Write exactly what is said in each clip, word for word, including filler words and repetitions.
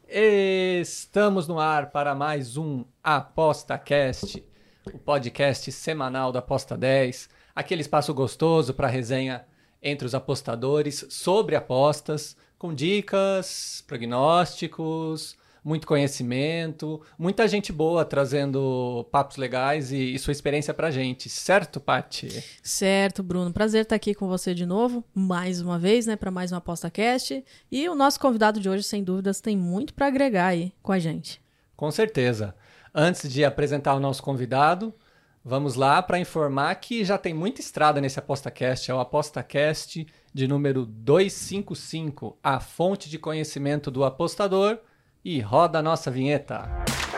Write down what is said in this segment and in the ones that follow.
Estamos no ar para mais um ApostaCast, o podcast semanal da Aposta dez, aquele espaço gostoso para resenha entre os apostadores sobre apostas, com dicas, prognósticos, muito conhecimento, muita gente boa trazendo papos legais e, e sua experiência pra gente, certo, Paty? Certo, Bruno. Prazer estar aqui com você de novo, mais uma vez, né, para mais um ApostaCast. E o nosso convidado de hoje, sem dúvidas, tem muito para agregar aí com a gente. Com certeza. Antes de apresentar o nosso convidado, vamos lá para informar que já tem muita estrada nesse ApostaCast. É o ApostaCast de número duzentos e cinquenta e cinco, a fonte de conhecimento do apostador. E roda a nossa vinheta.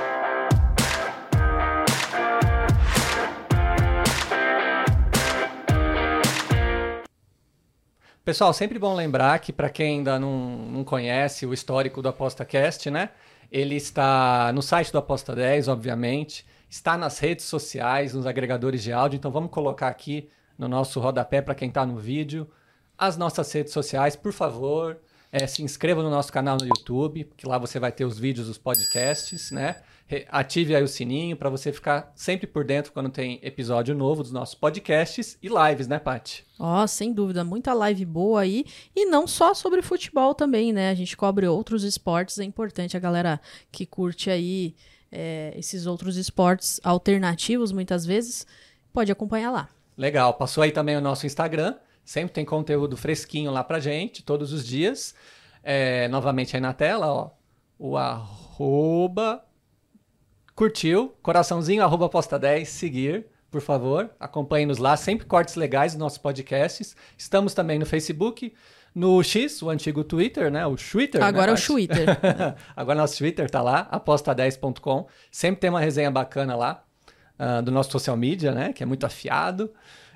Pessoal, sempre bom lembrar que para quem ainda não, não conhece o histórico do ApostaCast, né? Ele está no site do Aposta dez, obviamente, está nas redes sociais, nos agregadores de áudio, então vamos colocar aqui no nosso rodapé para quem está no vídeo as nossas redes sociais, por favor. É, se inscreva no nosso canal no YouTube, que lá você vai ter os vídeos dos podcasts, né? Ative aí o sininho para você ficar sempre por dentro quando tem episódio novo dos nossos podcasts e lives, né, Paty? Ó, oh, sem dúvida, muita live boa aí. E não só sobre futebol também, né? A gente cobre outros esportes, é importante a galera que curte aí é, esses outros esportes alternativos, muitas vezes, pode acompanhar lá. Legal, passou aí também o nosso Instagram. Sempre tem conteúdo fresquinho lá pra gente, todos os dias. É, novamente aí na tela, ó. O arroba... Curtiu, coraçãozinho, arroba Aposta dez, seguir, por favor. Acompanhe-nos lá, sempre cortes legais dos nossos podcasts. Estamos também no Facebook, no X, o antigo Twitter, né? O Twitter. Agora né, é o Twitter. Agora nosso Twitter tá lá, aposta dez ponto com. Sempre tem uma resenha bacana lá, uh, do nosso social media, né? Que é muito afiado.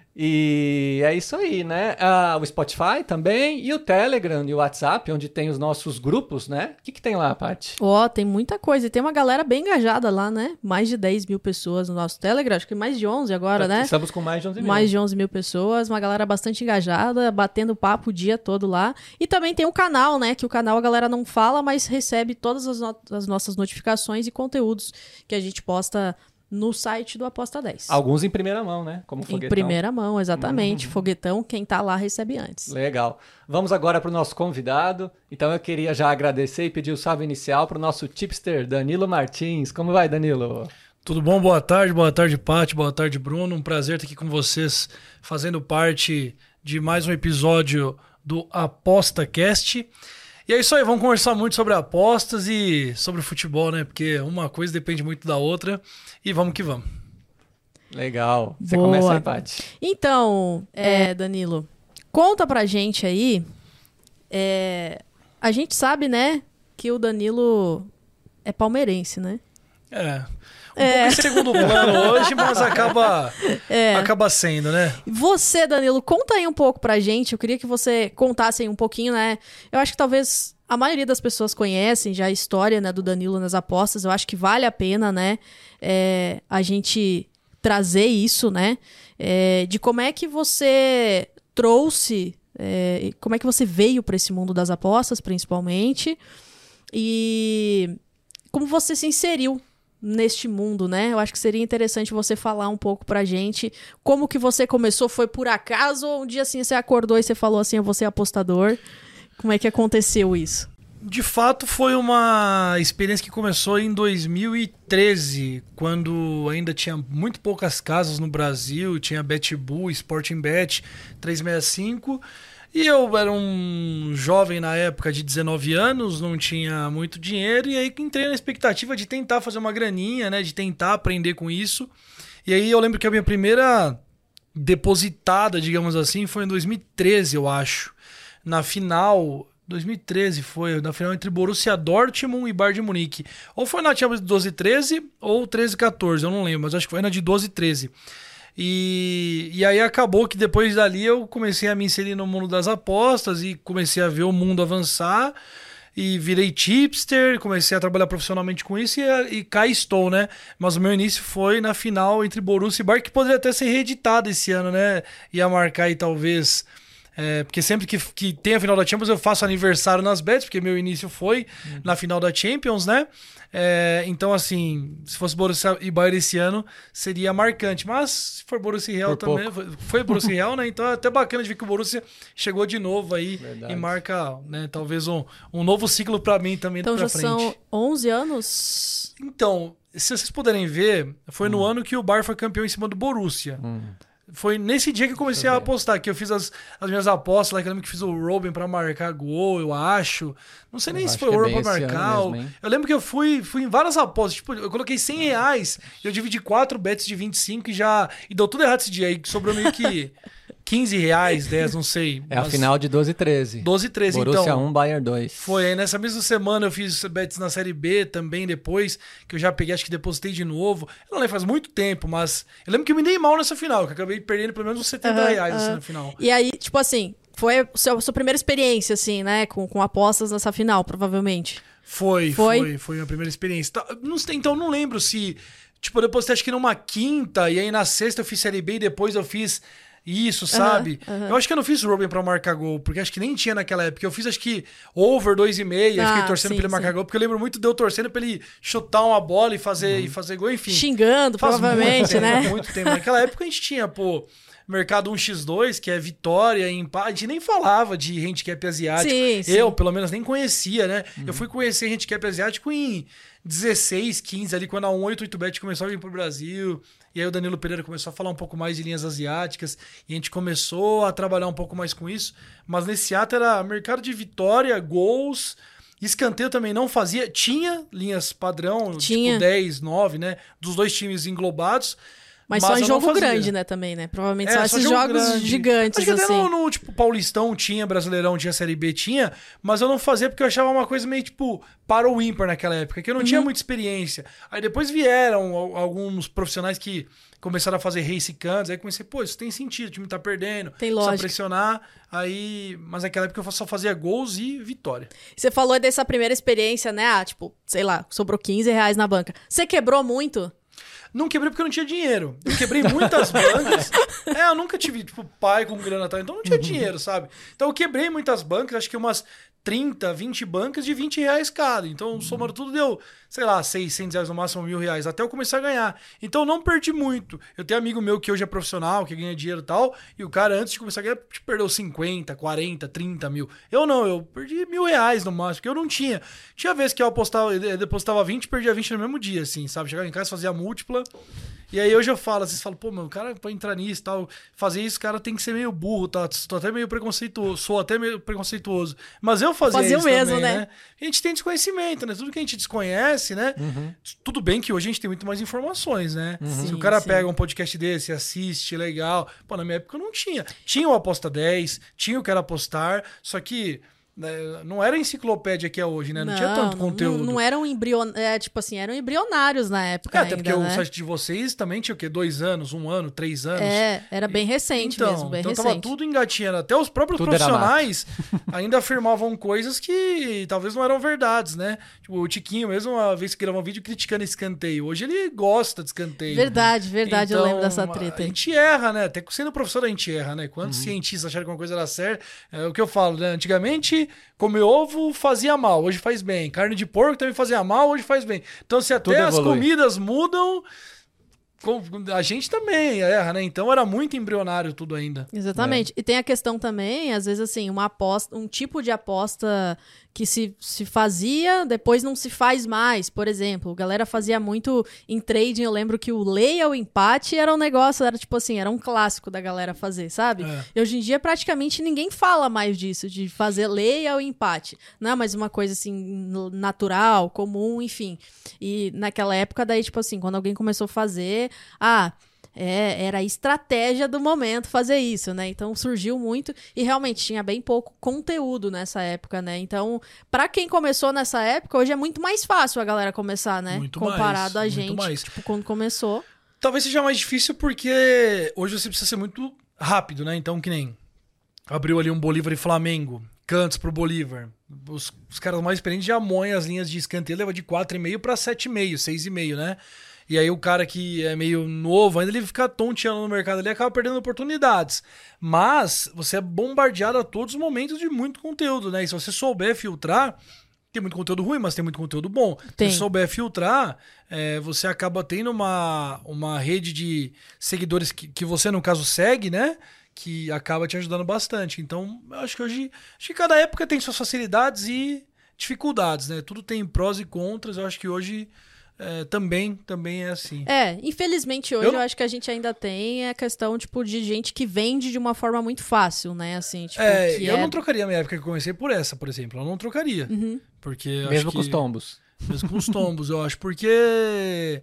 E é isso aí, né? Ah, o Spotify também, e o Telegram e o WhatsApp, onde tem os nossos grupos, né? O que, que tem lá, Paty? Ó, oh, tem muita coisa. E tem uma galera bem engajada lá, né? Mais de dez mil pessoas no nosso Telegram. Acho que mais de onze agora, né? Estamos com mais de onze mil. Mais de onze mil pessoas. Uma galera bastante engajada, batendo papo o dia todo lá. E também tem o canal, né? Que o canal a galera não fala, mas recebe todas as, no- as nossas notificações e conteúdos que a gente posta no site do Aposta dez. Alguns em primeira mão, né? Como Foguetão. Em primeira mão, exatamente. Uhum. Foguetão, quem tá lá recebe antes. Legal. Vamos agora para o nosso convidado. Então eu queria já agradecer e pedir o salve inicial para o nosso tipster, Danilo Martins. Como vai, Danilo? Tudo bom? Boa tarde, boa tarde, Paty, boa tarde, Bruno. Um prazer estar aqui com vocês, fazendo parte de mais um episódio do ApostaCast. E é isso aí, vamos conversar muito sobre apostas e sobre futebol, né? Porque uma coisa depende muito da outra. E vamos que vamos. Legal. Você Boa. começa aí, Paty. Então, é, Danilo, conta pra gente aí. É, a gente sabe, né, que o Danilo é palmeirense, né? É. Um É. pouco em segundo plano hoje, mas acaba, É. acaba sendo, né? Você, Danilo, conta aí um pouco pra gente. Eu queria que você contasse aí um pouquinho, né? Eu acho que talvez a maioria das pessoas conhecem já a história, né, do Danilo nas apostas. Eu acho que vale a pena, né, é, a gente trazer isso, né? É, de como é que você trouxe, é, como é que você veio pra esse mundo das apostas, principalmente, e como você se inseriu neste mundo, né? Eu acho que seria interessante você falar um pouco pra gente como que você começou. Foi por acaso ou um dia assim você acordou e você falou assim, eu vou ser apostador? Como é que aconteceu isso? De fato, foi uma experiência que começou em dois mil e treze, quando ainda tinha muito poucas casas no Brasil, tinha BetBull, Sporting Bet, trezentos e sessenta e cinco, e eu era um jovem na época de dezenove anos, não tinha muito dinheiro, e aí entrei na expectativa de tentar fazer uma graninha, né, de tentar aprender com isso. E aí eu lembro que a minha primeira depositada, digamos assim, foi em dois mil e treze, eu acho. Na final, dois mil e treze foi, na final entre Borussia Dortmund e Bayern de Munique. Ou foi na Champions de doze e treze, ou treze e quatorze, eu não lembro, mas acho que foi na de doze e treze. E, e aí acabou que depois dali eu comecei a me inserir no mundo das apostas e comecei a ver o mundo avançar e virei tipster, comecei a trabalhar profissionalmente com isso e, e cá estou, né? Mas o meu início foi na final entre Borussia e Bayern, que poderia até ser reeditado esse ano, né? Ia marcar aí talvez É, porque sempre que, que tem a final da Champions eu faço aniversário nas bets, porque meu início foi uhum. na final da Champions, né? É, então, assim, se fosse Borussia e Bayern esse ano, seria marcante. Mas se for Borussia e Real também, foi, foi Borussia e Real, né? Então é até bacana de ver que o Borussia chegou de novo aí. Verdade. E marca, né, talvez um, um novo ciclo pra mim também então, pra já frente. São onze anos? Então, se vocês puderem ver, foi hum. no ano que o Bayern foi campeão em cima do Borussia. Hum. Foi nesse dia que eu comecei eu a apostar, que eu fiz as, as minhas apostas, lá que eu lembro que fiz o Robin pra marcar gol, eu acho. Não sei eu nem se foi o Robin pra marcar. Mesmo, eu lembro que eu fui, fui em várias apostas. Tipo, eu coloquei cem reais, eu dividi quatro bets de vinte e cinco e já... E deu tudo errado esse dia aí, que sobrou meio que quinze reais, dez, não sei. É a final de doze e treze. doze e treze, então. Borussia um, Bayern dois. Foi, aí nessa mesma semana eu fiz bets na Série B também depois, que eu já peguei, acho que depositei de novo. Eu não lembro, faz muito tempo, mas eu lembro que eu me dei mal nessa final, que eu acabei perdendo pelo menos uns setenta uhum, reais assim, uhum. na final. E aí, tipo assim, foi a sua, a sua primeira experiência, assim, né, com, com apostas nessa final, provavelmente. Foi, foi, foi, foi a primeira experiência. Então, não lembro se, tipo, eu depositei acho que numa quinta, e aí na sexta eu fiz Série B e depois eu fiz... Isso, sabe? Uhum, uhum. Eu acho que eu não fiz o Robin pra marcar gol, porque acho que nem tinha naquela época. Eu fiz, acho que, over dois e meio, ah, fiquei torcendo sim, pra ele marcar sim. gol, porque eu lembro muito de eu torcendo pra ele chutar uma bola e fazer, uhum. e fazer gol, enfim. Xingando, Faz provavelmente, muito, né? Muito tempo. Naquela época a gente tinha, pô, mercado um por dois, que é vitória e empate. A gente nem falava de handicap asiático. Sim, sim. Eu, pelo menos, nem conhecia, né? Uhum. Eu fui conhecer handicap asiático em dezesseis, quinze, ali, quando a um oito oito bet começou a vir pro Brasil. E aí o Danilo Pereira começou a falar um pouco mais de linhas asiáticas. E a gente começou a trabalhar um pouco mais com isso. Mas nesse ato era mercado de vitória, gols... Escanteio também não fazia. Tinha linhas padrão, Tinha. tipo dez, nove, né? Dos dois times englobados. Mas, mas só em jogo grande, né, também, né? Provavelmente é, só esses jogo jogos grande. gigantes, Acho que até assim. no, no, tipo, Paulistão tinha, Brasileirão tinha, Série B tinha, mas eu não fazia porque eu achava uma coisa meio, tipo, para o ímpar naquela época, que eu não uhum. tinha muita experiência. Aí depois vieram alguns profissionais que começaram a fazer race cantos, aí comecei, pô, isso tem sentido, o time tá perdendo, tem lógica. Precisa pressionar, aí... Mas naquela época eu só fazia gols e vitória. Você falou dessa primeira experiência, né? Ah, tipo, sei lá, sobrou quinze reais na banca. Você quebrou muito? Não quebrei porque eu não tinha dinheiro. Eu quebrei muitas bancas. É, eu nunca tive, tipo, pai com grana, tal, então não tinha dinheiro, sabe? Então eu quebrei muitas bancas, acho que umas trinta, vinte bancas de vinte reais cada. Então, somando tudo, deu, sei lá, seiscentos reais no máximo, mil reais, até eu começar a ganhar. Então, eu não perdi muito. Eu tenho amigo meu que hoje é profissional, que ganha dinheiro e tal, e o cara, antes de começar a ganhar, tipo, perdeu cinquenta, quarenta, trinta mil. Eu não, eu perdi mil reais no máximo, porque eu não tinha. Tinha vezes que eu apostava, eu depositava vinte, perdia vinte no mesmo dia, assim, sabe? Chegava em casa, fazia múltipla. E aí hoje eu falo, vocês falam, pô, mano, o cara pra entrar nisso e tal, fazer isso, o cara tem que ser meio burro, tá? Tô até meio preconceituoso, sou até meio preconceituoso. Mas eu fazia, fazia isso mesmo, também, né? né? A gente tem desconhecimento, né? Tudo que a gente desconhece, né? Uhum. Tudo bem que hoje a gente tem muito mais informações, né? Uhum. Se o cara sim. pega um podcast desse, assiste, legal. Pô, na minha época eu não tinha. Tinha o Aposta dez, tinha o Quero Apostar, só que... Não era a enciclopédia que é hoje, né? Não, não tinha tanto conteúdo. Não, não eram embrionários, é, tipo assim, eram embrionários na época. É, ainda, até porque né? o site de vocês também tinha o quê? Dois anos, um ano, três anos? É, era bem recente então, mesmo, bem então recente. Tava tudo engatinhando. Até os próprios tudo profissionais ainda afirmavam coisas que talvez não eram verdades, né? Tipo, o Tiquinho mesmo, uma vez que gravou um vídeo criticando escanteio. Hoje ele gosta de escanteio. Verdade, verdade, então, eu lembro dessa treta. A gente erra, né? Até sendo professor a gente erra, né? Quantos uhum. cientistas acharam que uma coisa era certa? É o que eu falo, né? Antigamente, comer ovo fazia mal, hoje faz bem. Carne de porco também fazia mal, hoje faz bem. Então, se até as comidas mudam, a gente também erra, né? Então, era muito embrionário tudo ainda. Exatamente. É. E tem a questão também, às vezes, assim, uma aposta, um tipo de aposta que se, se fazia, depois não se faz mais. Por exemplo, a galera fazia muito em trading, eu lembro que o leia ou empate era um negócio, era tipo assim, era um clássico da galera fazer, sabe? É. E hoje em dia praticamente ninguém fala mais disso, de fazer leia ou empate. Não é mais uma coisa assim, natural, comum, enfim. E naquela época, daí tipo assim, quando alguém começou a fazer, ah... É, era a estratégia do momento fazer isso, né? Então surgiu muito e realmente tinha bem pouco conteúdo nessa época, né? Então, pra quem começou nessa época, hoje é muito mais fácil a galera começar, né? Muito comparado mais, a gente, mais. tipo, quando começou. Talvez seja mais difícil porque hoje você precisa ser muito rápido, né? Então, que nem abriu ali um Bolívar e Flamengo, cantos pro Bolívar. Os, os caras mais experientes já moem as linhas de escanteio, leva de quatro e meio para sete e meio, seis e meio, né? E aí o cara que é meio novo, ainda ele fica tonteando no mercado ali, acaba perdendo oportunidades. Mas você é bombardeado a todos os momentos de muito conteúdo, né? E se você souber filtrar, tem muito conteúdo ruim, mas tem muito conteúdo bom. Tem. Se você souber filtrar, é, você acaba tendo uma, uma rede de seguidores que, que você, no caso, segue, né? Que acaba te ajudando bastante. Então, eu acho que hoje... Acho que cada época tem suas facilidades e dificuldades, né? Tudo tem prós e contras. Eu acho que hoje... É, também, também é assim. É, infelizmente hoje eu, eu acho que a gente ainda tem a questão, tipo, de gente que vende de uma forma muito fácil, né? Assim, tipo, é, que eu é... não trocaria a minha época que eu comecei por essa, por exemplo. Eu não trocaria. Uhum. Porque Mesmo acho com que, os tombos. Mesmo com os tombos, eu acho. Porque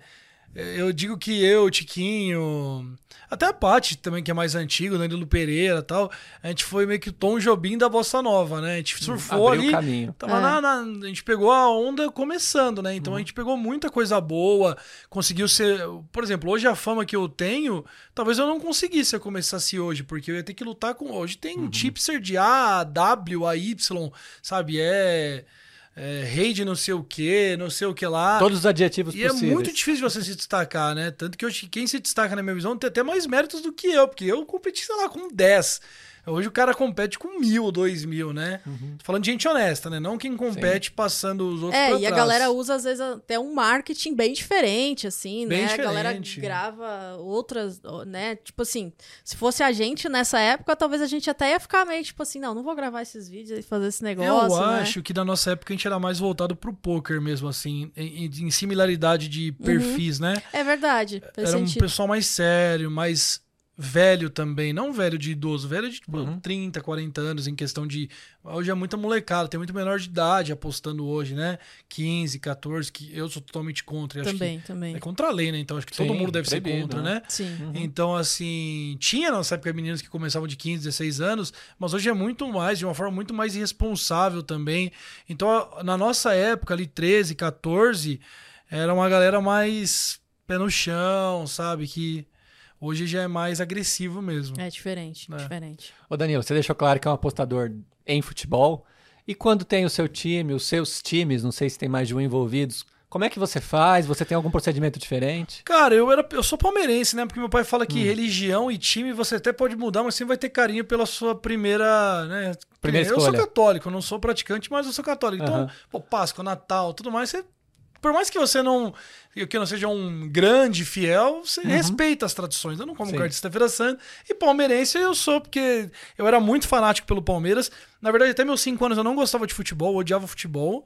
eu digo que eu, Tiquinho... Até a Paty também, que é mais antigo, né? Danilo Pereira e tal. A gente foi meio que o Tom Jobim da Bossa Nova, né? A gente surfou Abriu ali. o caminho. Tava É. na, na- a gente pegou a onda começando, né? Então Uhum. a gente pegou muita coisa boa. Conseguiu ser... Por exemplo, hoje a fama que eu tenho, talvez eu não conseguisse se eu começasse hoje. Porque eu ia ter que lutar com... Hoje tem Uhum. tipster de A, W, A, Y, sabe? É... É, rei de não sei o que, não sei o que lá. Todos os adjetivos E possíveis. é muito difícil de você se destacar, né? Tanto que hoje, quem se destaca na minha visão tem até mais méritos do que eu, porque eu competi, sei lá, com dez. Hoje o cara compete com mil, dois mil, né? Uhum. Tô falando de gente honesta, né? Não quem compete passando os outros É, pra e a trás. galera usa, às vezes, até um marketing bem diferente, assim, Bem né? A galera diferente. grava outras, né? Tipo assim, se fosse a gente nessa época, talvez a gente até ia ficar meio, tipo assim, não, não vou gravar esses vídeos e fazer esse negócio, Eu né? acho que na nossa época a gente era mais voltado pro poker mesmo, assim, em, em similaridade de perfis, né? É verdade, faz Era um sentido. pessoal mais sério, mais velho também, não velho de idoso, velho de tipo, Uhum. trinta, quarenta anos, em questão de... Hoje é muita molecada, tem muito menor de idade apostando hoje, né? quinze, catorze, que eu sou totalmente contra. Acho Também, que também. é contra a lei, né? Então acho que todo Sim, mundo deve ser proibido, contra, né? né? Sim. Uhum. Então, assim, tinha na nossa época meninos que começavam de quinze, dezesseis anos, mas hoje é muito mais, de uma forma muito mais irresponsável também. Então, a- na nossa época, ali, treze, catorze, era uma galera mais pé no chão, sabe? Que hoje já é mais agressivo mesmo. É diferente, É. diferente. Ô Danilo, você deixou claro que é um apostador em futebol. E quando tem o seu time, os seus times, não sei se tem mais de um envolvidos, como é que você faz? Você tem algum procedimento diferente? Cara, eu, era, eu sou palmeirense, né? Porque meu pai fala Hum. que religião e time você até pode mudar, mas sempre vai ter carinho pela sua primeira, né? Primeira eu sou escolha. católico, eu não sou praticante, mas eu sou católico. Então, Aham. pô, Páscoa, Natal, tudo mais, você... Por mais que você não, que não seja um grande fiel, você respeita as tradições. Eu não como Sim. carne de sexta-feira santa. E palmeirense eu sou, porque eu era muito fanático pelo Palmeiras. Na verdade, até meus cinco anos eu não gostava de futebol, eu odiava futebol.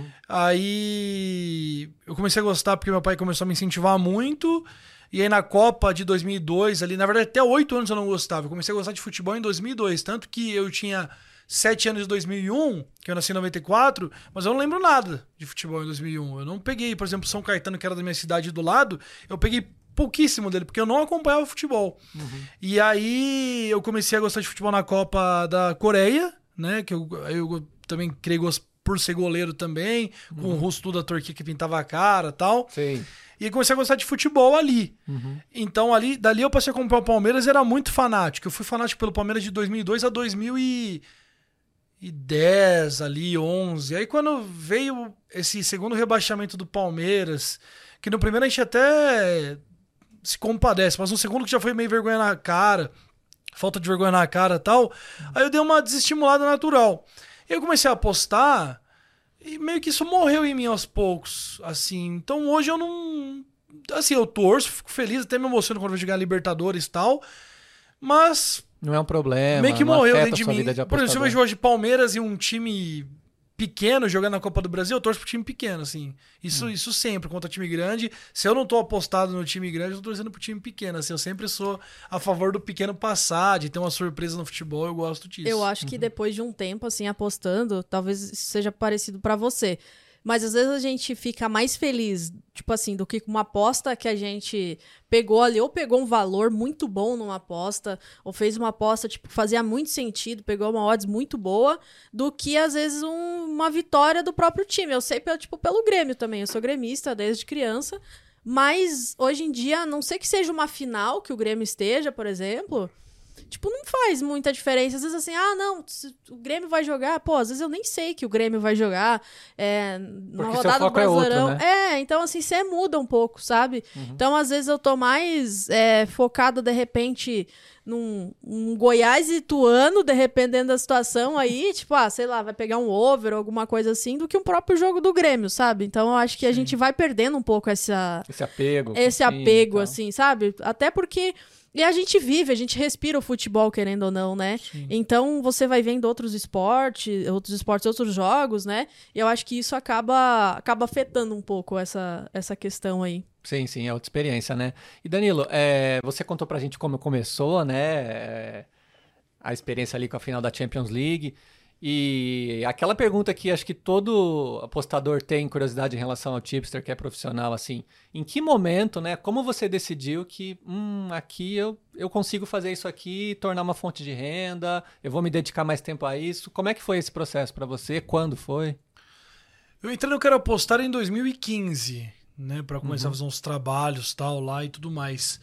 Aí eu comecei a gostar porque meu pai começou a me incentivar muito. E aí na Copa de dois mil e dois, ali, na verdade até oito anos eu não gostava. Eu comecei a gostar de futebol em dois mil e dois. Tanto que eu tinha sete anos em dois mil e um, que eu nasci em noventa e quatro, mas eu não lembro nada de futebol em dois mil e um. Eu não peguei, por exemplo, São Caetano, que era da minha cidade do lado, eu peguei pouquíssimo dele, porque eu não acompanhava futebol. Uhum. E aí eu comecei a gostar de futebol na Copa da Coreia, né? Que eu, eu também criei gosto por ser goleiro também, com Uhum. o rosto da Turquia que pintava a cara e tal. Sim. E aí comecei a gostar de futebol ali. Uhum. Então, ali, dali eu passei a acompanhar o Palmeiras e era muito fanático. Eu fui fanático pelo Palmeiras de dois mil e dois a dois mil e dez, ali, onze. Aí quando veio esse segundo rebaixamento do Palmeiras, que no primeiro a gente até se compadece, mas no segundo que já foi meio vergonha na cara, falta de vergonha na cara e tal, aí eu dei uma desestimulada natural. E eu comecei a apostar e meio que isso morreu em mim aos poucos, assim. Então hoje eu não... Assim, eu torço, fico feliz, até me emociono quando eu vou jogar Libertadores e tal, mas... Não é um problema. meio que não morreu afeta dentro a de sua mim. vida de Por exemplo, se eu apostador. vejo hoje Palmeiras e um time pequeno jogando na Copa do Brasil, eu torço pro time pequeno, assim. Isso, Hum. isso sempre, contra time grande. Se eu não tô apostado no time grande, eu tô torcendo pro time pequeno, assim. Eu sempre sou a favor do pequeno passar, de ter uma surpresa no futebol, eu gosto disso. Eu acho que depois de um tempo, assim, apostando, talvez isso seja parecido pra você. Mas às vezes a gente fica mais feliz, tipo assim, do que com uma aposta que a gente pegou ali, ou pegou um valor muito bom numa aposta, ou fez uma aposta, tipo, fazia muito sentido, pegou uma odds muito boa, do que às vezes um- uma vitória do próprio time. Eu sei, pelo- tipo, pelo Grêmio também, eu sou gremista desde criança, mas hoje em dia, a não sei que seja uma final que o Grêmio esteja, por exemplo, tipo, não faz muita diferença. Às vezes assim, ah, não, o Grêmio vai jogar, pô, às vezes eu nem sei que o Grêmio vai jogar é, na Porque rodada seu foco do Brasileirão. é outro, né? É, então assim, você muda um pouco, sabe? Uhum. Então, às vezes eu tô mais é, focada, de repente, num um Goiás e Ituano, de repente, dentro da situação aí, tipo, ah, sei lá, vai pegar um over ou alguma coisa assim, do que um próprio jogo do Grêmio, sabe? Então, eu acho que Sim. a gente vai perdendo um pouco essa... Esse apego. Esse apego, assim, sabe? Até porque... E a gente vive, a gente respira o futebol, querendo ou não, né? Sim. Então, você vai vendo outros esportes, outros esportes, outros jogos, né? E eu acho que isso acaba, acaba afetando um pouco essa, essa questão aí. Sim, sim, é outra experiência, né? E Danilo, é, você contou pra gente como começou, né? É, a experiência ali com a final da Champions League. E aquela pergunta que acho que todo apostador tem curiosidade em relação ao tipster, que é profissional, assim, em que momento, né, como você decidiu que, hum, aqui eu, eu consigo fazer isso aqui, tornar uma fonte de renda, eu vou me dedicar mais tempo a isso? Como é que foi esse processo para você? Quando foi? Eu entrei no Quero Apostar em dois mil e quinze, né, para começar Uhum. a fazer uns trabalhos, tal, lá e tudo mais.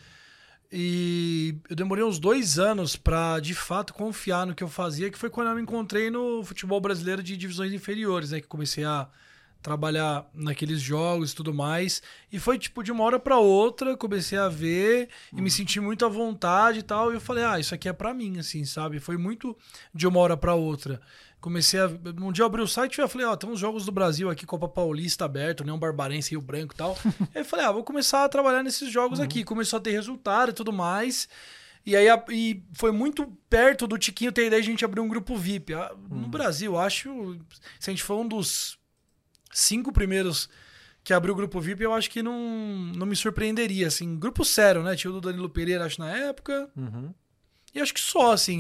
E eu demorei uns dois anos pra, de fato, confiar no que eu fazia, que foi quando eu me encontrei no futebol brasileiro de divisões inferiores, né? Que comecei a trabalhar naqueles jogos e tudo mais. E foi, tipo, de uma hora pra outra, comecei a ver e me senti muito à vontade e tal. E eu falei, ah, isso aqui é pra mim, assim, sabe? Foi muito de uma hora pra outra. Comecei a... Um dia eu abri o site e eu falei, ó, oh, tem uns jogos do Brasil aqui, Copa Paulista aberto, né? Um Barbarense, Rio Branco e tal. Aí eu falei, ah, vou começar a trabalhar nesses jogos uhum. aqui. Começou a ter resultado e tudo mais. E aí a, e foi muito perto do Tiquinho ter ideia de a gente abrir um grupo V I P. No uhum. Brasil, acho... Se a gente for um dos cinco primeiros que abriu o grupo V I P, eu acho que não, não me surpreenderia, assim. Grupo sério, né? Tinha o do Danilo Pereira, acho, na época. Uhum. E acho que só, assim...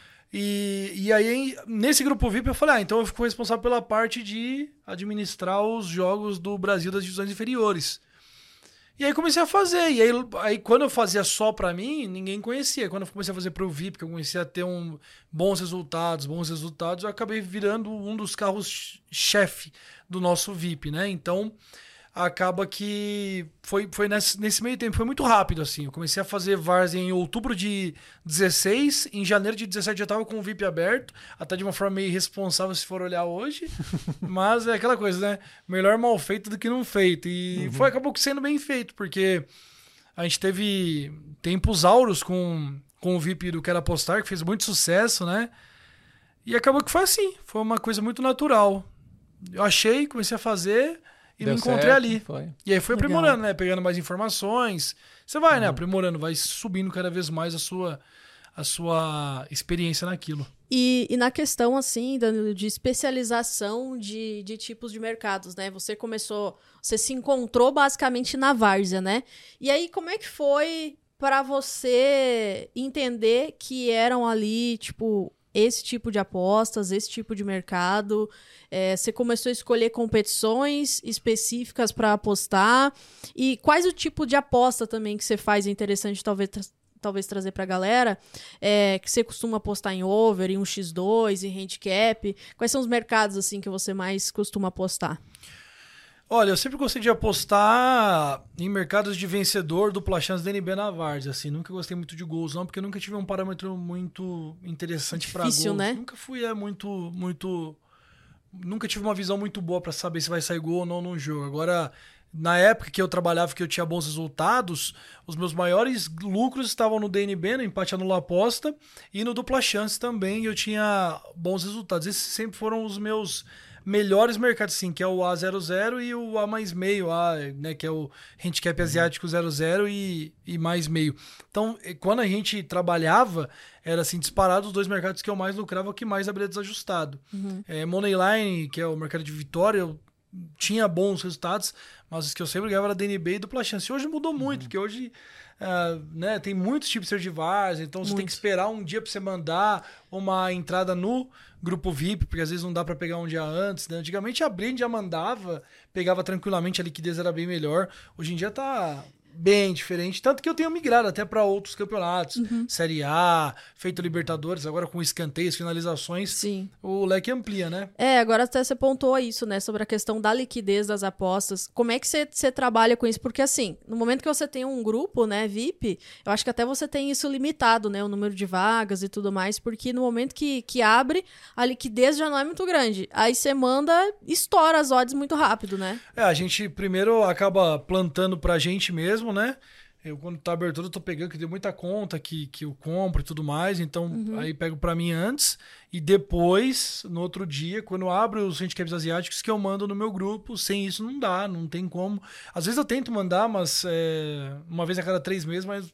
E, e aí, nesse grupo V I P, eu falei, ah, então eu fico responsável pela parte de administrar os jogos do Brasil das divisões inferiores. E aí comecei a fazer. E aí, aí quando eu fazia só pra mim, ninguém conhecia. Quando eu comecei a fazer pro V I P, que eu comecei a ter um, bons resultados, bons resultados, eu acabei virando um dos carros-chefe do nosso V I P, né? Então... acaba que foi, foi nesse, nesse meio tempo, foi muito rápido, assim. Eu comecei a fazer várzea em outubro de dezesseis, em janeiro de dezessete já estava com o V I P aberto, até de uma forma meio irresponsável se for olhar hoje, mas é aquela coisa, né? Melhor mal feito do que não feito. E uhum. foi, acabou sendo bem feito, porque a gente teve tempos áureos com, com o V I P do Quero Apostar, que fez muito sucesso, né? E acabou que foi assim, foi uma coisa muito natural. Eu achei, comecei a fazer... E Deu me encontrei certo, ali. Foi. E aí foi Legal. aprimorando, né? Pegando mais informações. Você vai, uhum. né? Aprimorando, vai subindo cada vez mais a sua, a sua experiência naquilo. E, e na questão, assim, Danilo, de especialização de, de tipos de mercados, né? Você começou... Você se encontrou basicamente na várzea, né? E aí, como é que foi para você entender que eram ali, tipo... esse tipo de apostas, esse tipo de mercado, é, você começou a escolher competições específicas para apostar, e quais o tipo de aposta também que você faz é interessante talvez, tra- talvez trazer para a galera, é, que você costuma apostar em over, em um xis dois, em handicap, quais são os mercados assim que você mais costuma apostar? Olha, eu sempre gostei de apostar em mercados de vencedor, dupla chance da N B na várzea, assim. Nunca gostei muito de gols, não, porque eu nunca tive um parâmetro muito interessante para gols. Difícil, né? Nunca fui é, muito, muito... Nunca tive uma visão muito boa para saber se vai sair gol ou não num jogo. Agora, na época que eu trabalhava, que eu tinha bons resultados, os meus maiores lucros estavam no D N B, no empate anula aposta, e no dupla chance também eu tinha bons resultados. Esses sempre foram os meus... melhores mercados, sim, que é o A zero zero e o A mais meio, A, né, que é o handicap asiático zero zero e, e mais meio. Então, quando a gente trabalhava, era assim, disparado os dois mercados que eu mais lucrava, que mais abria desajustado. Uhum. É, Moneyline, que é o mercado de vitória, eu tinha bons resultados, mas os que eu sempre ganhava era D N B e dupla chance. Hoje mudou muito, uhum. porque hoje... Uh, né, tem muitos tipos de várzea, então você Muito. tem que esperar um dia para você mandar uma entrada no grupo V I P, porque às vezes não dá para pegar um dia antes, né? Antigamente a Brand já mandava, pegava tranquilamente, a liquidez era bem melhor. Hoje em dia tá bem diferente. Tanto que eu tenho migrado até para outros campeonatos. Uhum. Série A, feito Libertadores, agora com escanteios, finalizações. Sim. O leque amplia, né? É, agora até você pontuou isso, né? Sobre a questão da liquidez das apostas. Como é que você, você trabalha com isso? Porque assim, no momento que você tem um grupo, né, V I P, eu acho que até você tem isso limitado, né? O número de vagas e tudo mais, porque no momento que, que abre, a liquidez já não é muito grande. Aí você manda, estoura as odds muito rápido, né? É, a gente primeiro acaba plantando pra gente mesmo, né? Eu, quando tá abertura, eu tô pegando, que deu muita conta que, que eu compro e tudo mais, então uhum. aí pego pra mim antes e depois, no outro dia, quando eu abro os handicaps asiáticos, que eu mando no meu grupo. Sem isso não dá, não tem como. Às vezes eu tento mandar, mas é, uma vez a cada três meses, mas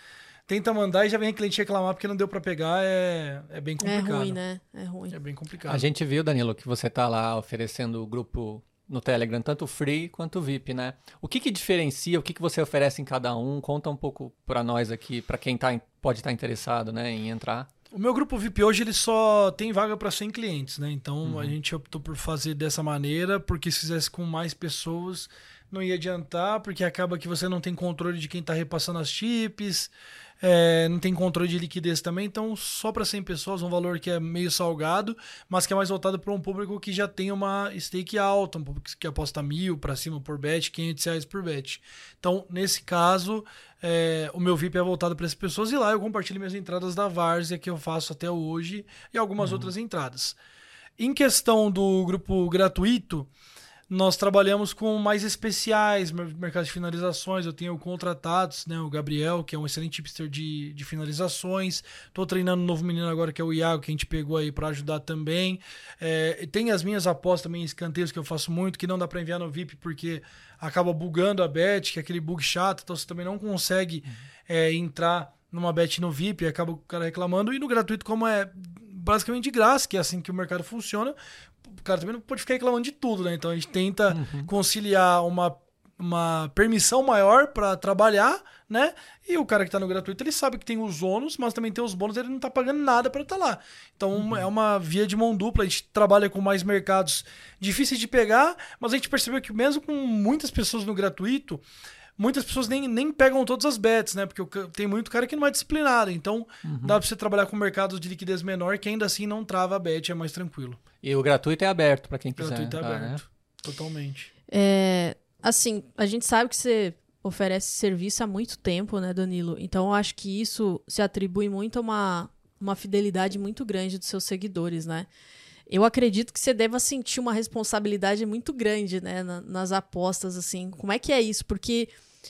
tenta mandar e já vem cliente reclamar porque não deu pra pegar, é, é bem complicado. É ruim, né? É ruim. É bem complicado. A gente viu, Danilo, que você tá lá oferecendo o grupo no Telegram, tanto free quanto V I P, né? O que que diferencia, o que que você oferece em cada um? Conta um pouco para nós aqui, para quem tá, pode estar tá interessado, né, em entrar. O meu grupo V I P hoje ele só tem vaga para cem clientes, né? Então uhum. a gente optou por fazer dessa maneira, porque se fizesse com mais pessoas não ia adiantar, porque acaba que você não tem controle de quem tá repassando as chips, é, não tem controle de liquidez também, então só para cem pessoas, um valor que é meio salgado, mas que é mais voltado para um público que já tem uma stake alta, um público que aposta mil para cima por bet, quinhentos reais por bet. Então, nesse caso, é, o meu V I P é voltado para essas pessoas e lá eu compartilho minhas entradas da Várzea que eu faço até hoje e algumas uhum. outras entradas. Em questão do grupo gratuito, nós trabalhamos com mais especiais, mercado de finalizações. Eu tenho contratados, né, o Gabriel, que é um excelente tipster de, de finalizações. Estou treinando um novo menino agora, que é o Iago, que a gente pegou aí para ajudar também. É, tem as minhas apostas também em escanteios, que eu faço muito, que não dá para enviar no V I P, porque acaba bugando a bet, que é aquele bug chato, então você também não consegue uhum. é, entrar numa bet no V I P, acaba o cara reclamando. E no gratuito, como é basicamente de graça, que é assim que o mercado funciona, o cara também não pode ficar reclamando de tudo, né? Então a gente tenta uhum. conciliar uma, uma permissão maior para trabalhar, né? E o cara que tá no gratuito, ele sabe que tem os ônus, mas também tem os bônus, ele não tá pagando nada para estar tá lá. Então uhum. é uma via de mão dupla. A gente trabalha com mais mercados difíceis de pegar, mas a gente percebeu que mesmo com muitas pessoas no gratuito, muitas pessoas nem, nem pegam todas as bets, né? Porque tem muito cara que não é disciplinado. Então, uhum. dá pra você trabalhar com mercados de liquidez menor que ainda assim não trava a bet, é mais tranquilo. E o gratuito é aberto para quem quiser. O gratuito é entrar, aberto, né? Totalmente. É, assim, a gente sabe que você oferece serviço há muito tempo, né, Danilo? Então, eu acho que isso se atribui muito a uma, uma fidelidade muito grande dos seus seguidores, né? Eu acredito que você deva sentir uma responsabilidade muito grande, né, na, nas apostas, assim. Como é que é isso? Porque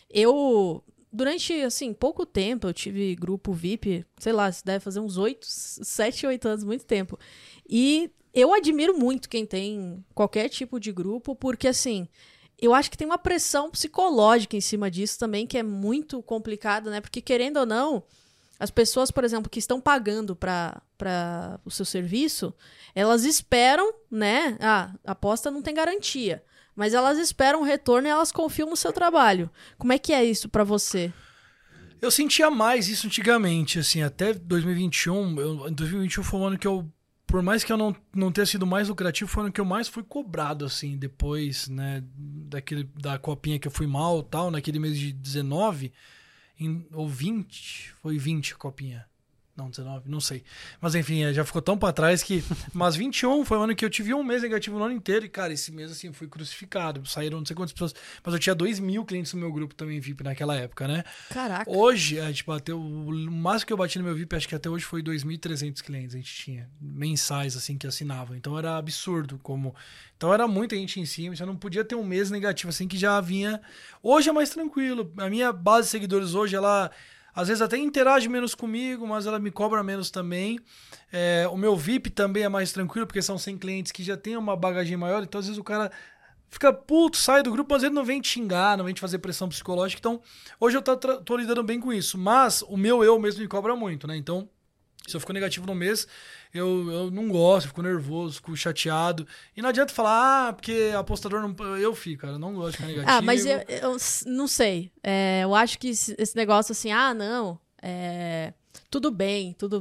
eu, durante, assim, pouco tempo, eu tive grupo V I P, sei lá, se deve fazer uns oito, sete, oito anos, muito tempo. E eu admiro muito quem tem qualquer tipo de grupo, porque, assim, eu acho que tem uma pressão psicológica em cima disso também, que é muito complicada, né? Porque, querendo ou não, as pessoas, por exemplo, que estão pagando para para o seu serviço, elas esperam, né? Ah, a aposta não tem garantia, mas elas esperam um retorno e elas confiam no seu trabalho. Como é que é isso para você? Eu sentia mais isso antigamente, assim, até dois mil e vinte e um. Eu, dois mil e vinte e um foi um ano que eu, por mais que eu não, não tenha sido mais lucrativo, foi o ano que eu mais fui cobrado, assim, depois, né, daquele, da copinha que eu fui mal e tal, naquele mês de dezenove, em, ou vinte, foi vinte a copinha. Não, dezenove, não sei. Mas enfim, já ficou tão pra trás que... Mas vinte e um foi o ano que eu tive um mês negativo no ano inteiro. E, cara, esse mês, assim, eu fui crucificado. Saíram não sei quantas pessoas. Mas eu tinha dois mil clientes no meu grupo também V I P naquela época, né? Caraca. Hoje, a gente bateu... O máximo que eu bati no meu V I P, acho que até hoje foi dois mil e trezentos clientes. A gente tinha mensais, assim, que assinavam. Então era absurdo como... Então era muita gente em cima. Você não podia ter um mês negativo, assim, que já vinha... Hoje é mais tranquilo. A minha base de seguidores hoje, ela... Às vezes até interage menos comigo, mas ela me cobra menos também. É, o meu V I P também é mais tranquilo, porque são cem clientes que já têm uma bagagem maior. Então, às vezes, o cara fica puto, sai do grupo, mas ele não vem te xingar, não vem te fazer pressão psicológica. Então, hoje eu tô, tô lidando bem com isso. Mas o meu eu mesmo me cobra muito, né? Então, se eu fico negativo no mês, eu, eu não gosto, eu fico nervoso, fico chateado. E não adianta falar, ah, porque apostador não... Eu fico, cara, eu não gosto de ficar negativo. Ah, mas eu, eu não sei. É, eu acho que esse negócio assim, ah, não, é, tudo bem, tudo bem.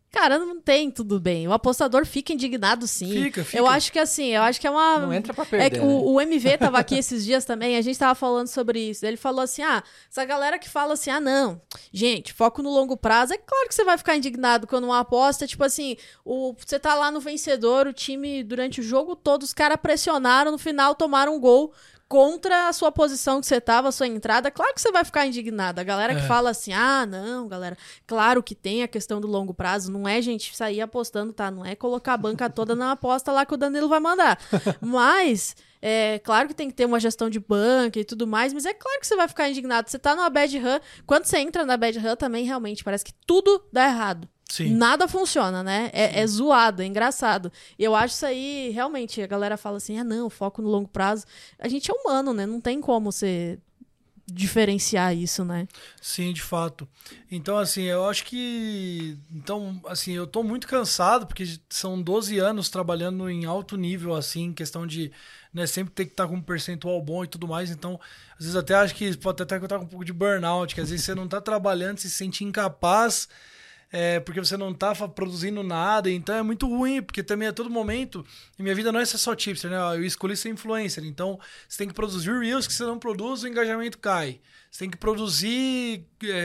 Cara, não tem tudo bem. O apostador fica indignado, sim. Fica, fica. Eu acho que assim, eu acho que é uma... Não entra pra perder, é que né? o, o M V tava aqui esses dias também, a gente tava falando sobre isso. Ele falou assim, ah, essa galera que fala assim, ah, não, gente, foco no longo prazo. É claro que você vai ficar indignado quando uma aposta, tipo assim, o, você tá lá no vencedor, o time, durante o jogo todo, os caras pressionaram, no final tomaram um gol contra a sua posição que você tava, a sua entrada, claro que você vai ficar indignado. A galera que É. fala assim, ah, não, galera, claro que tem a questão do longo prazo, não é gente sair apostando, tá? Não é colocar a banca toda na aposta lá que o Danilo vai mandar. Mas, é claro que tem que ter uma gestão de banca e tudo mais, mas é claro que você vai ficar indignado. Você tá numa bad run, quando você entra na bad run também, realmente, parece que tudo dá errado. Sim. Nada funciona, né? É, é zoado, é engraçado. E eu acho isso aí, realmente, a galera fala assim, ah, não, foco no longo prazo. A gente é humano, né? Não tem como você diferenciar isso, né? Sim, de fato. Então, assim, eu acho que... Então, assim, eu tô muito cansado, porque são doze anos trabalhando em alto nível, assim, em questão de, né, sempre ter que estar com um percentual bom e tudo mais. Então, às vezes até acho que pode até estar com um pouco de burnout, que às vezes você não tá trabalhando, se sente incapaz... É, porque você não tá produzindo nada, então é muito ruim, porque também a todo momento, e minha vida não é ser só tipster, né? Eu escolhi ser influencer, então você tem que produzir reels, que se você não produz, o engajamento cai. Você tem que produzir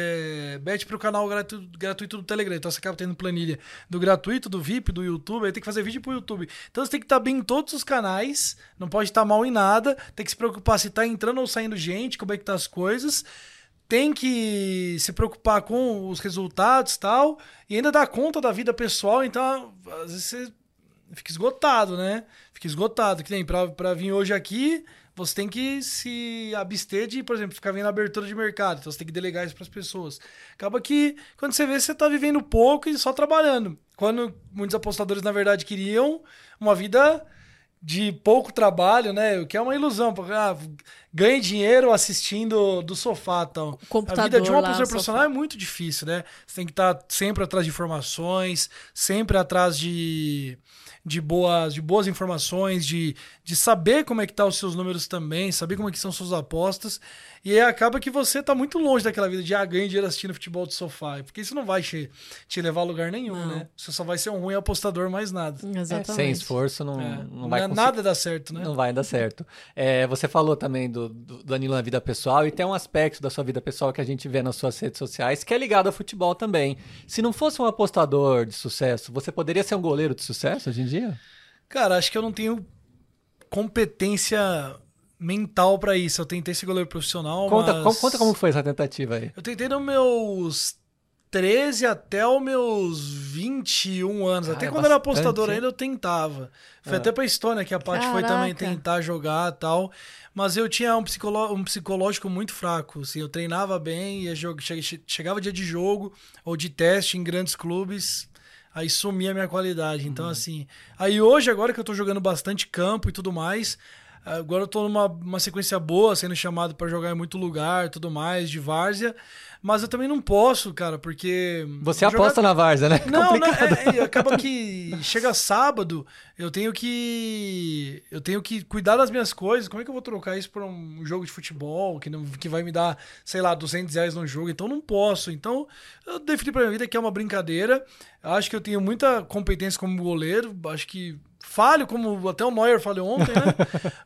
é, bet pro canal gratu, gratuito do Telegram, então você acaba tendo planilha do gratuito, do V I P, do YouTube, aí tem que fazer vídeo pro YouTube. Então você tem que estar bem em todos os canais, não pode estar mal em nada, tem que se preocupar se tá entrando ou saindo gente, como é que tá as coisas... Tem que se preocupar com os resultados e tal, e ainda dar conta da vida pessoal, então às vezes você fica esgotado, né? Fica esgotado. Que nem pra, pra vir hoje aqui, você tem que se abster de, por exemplo, ficar vendo abertura de mercado, então você tem que delegar isso pras pessoas. Acaba que, quando você vê, você tá vivendo pouco e só trabalhando. Quando muitos apostadores, na verdade, queriam uma vida... de pouco trabalho, né? O que é uma ilusão. Porque, ah, ganhe dinheiro assistindo do sofá. Então. Computador, a vida de um lá, apostador sofá. profissional é muito difícil, né? Você tem que estar sempre atrás de informações, sempre atrás de, de, boas, de boas informações, de, de saber como é que tá os seus números também, saber como é que são suas apostas. E aí acaba que você tá muito longe daquela vida de ah, ganhe dinheiro assistindo futebol do sofá. Porque isso não vai te, te levar a lugar nenhum, Não. né? Você só vai ser um ruim apostador, mais nada. Exatamente. É, sem esforço não, É. não vai Na- conseguir. nada dá certo, né? Não vai dar certo. É, você falou também do, do Danilo na vida pessoal, e tem um aspecto da sua vida pessoal que a gente vê nas suas redes sociais que é ligado ao futebol também. Se não fosse um apostador de sucesso, você poderia ser um goleiro de sucesso hoje em dia? Cara, acho que eu não tenho competência mental pra isso. Eu tentei ser goleiro profissional, Conta, mas... com- conta como foi essa tentativa aí. Eu tentei nos meus treze até os meus vinte e um anos. Ah, até é quando eu era bastante, apostador hein? ainda, eu tentava. Foi Ah. até pra Estônia que a Paty foi também Caraca. tentar jogar e tal. Mas eu tinha um, psicolo- um psicológico muito fraco. Assim, eu treinava bem, ia jogo, che- che- chegava dia de jogo ou de teste em grandes clubes, aí sumia a minha qualidade. Então, assim... Aí hoje, agora que eu tô jogando bastante campo e tudo mais... Agora eu tô numa uma sequência boa, sendo chamado pra jogar em muito lugar, tudo mais, de várzea. Mas eu também não posso, cara, porque... Você jogar- aposta na várzea, né? Não, né? Complicado. É, é, acaba que chega sábado, eu tenho que... Eu tenho que cuidar das minhas coisas. Como é que eu vou trocar isso por um jogo de futebol que, não, que vai me dar, sei lá, duzentos reais no jogo? Então não posso. Então eu defini pra minha vida que é uma brincadeira. Eu acho que eu tenho muita competência como goleiro. Acho que falho, como até o Neuer falou ontem, né?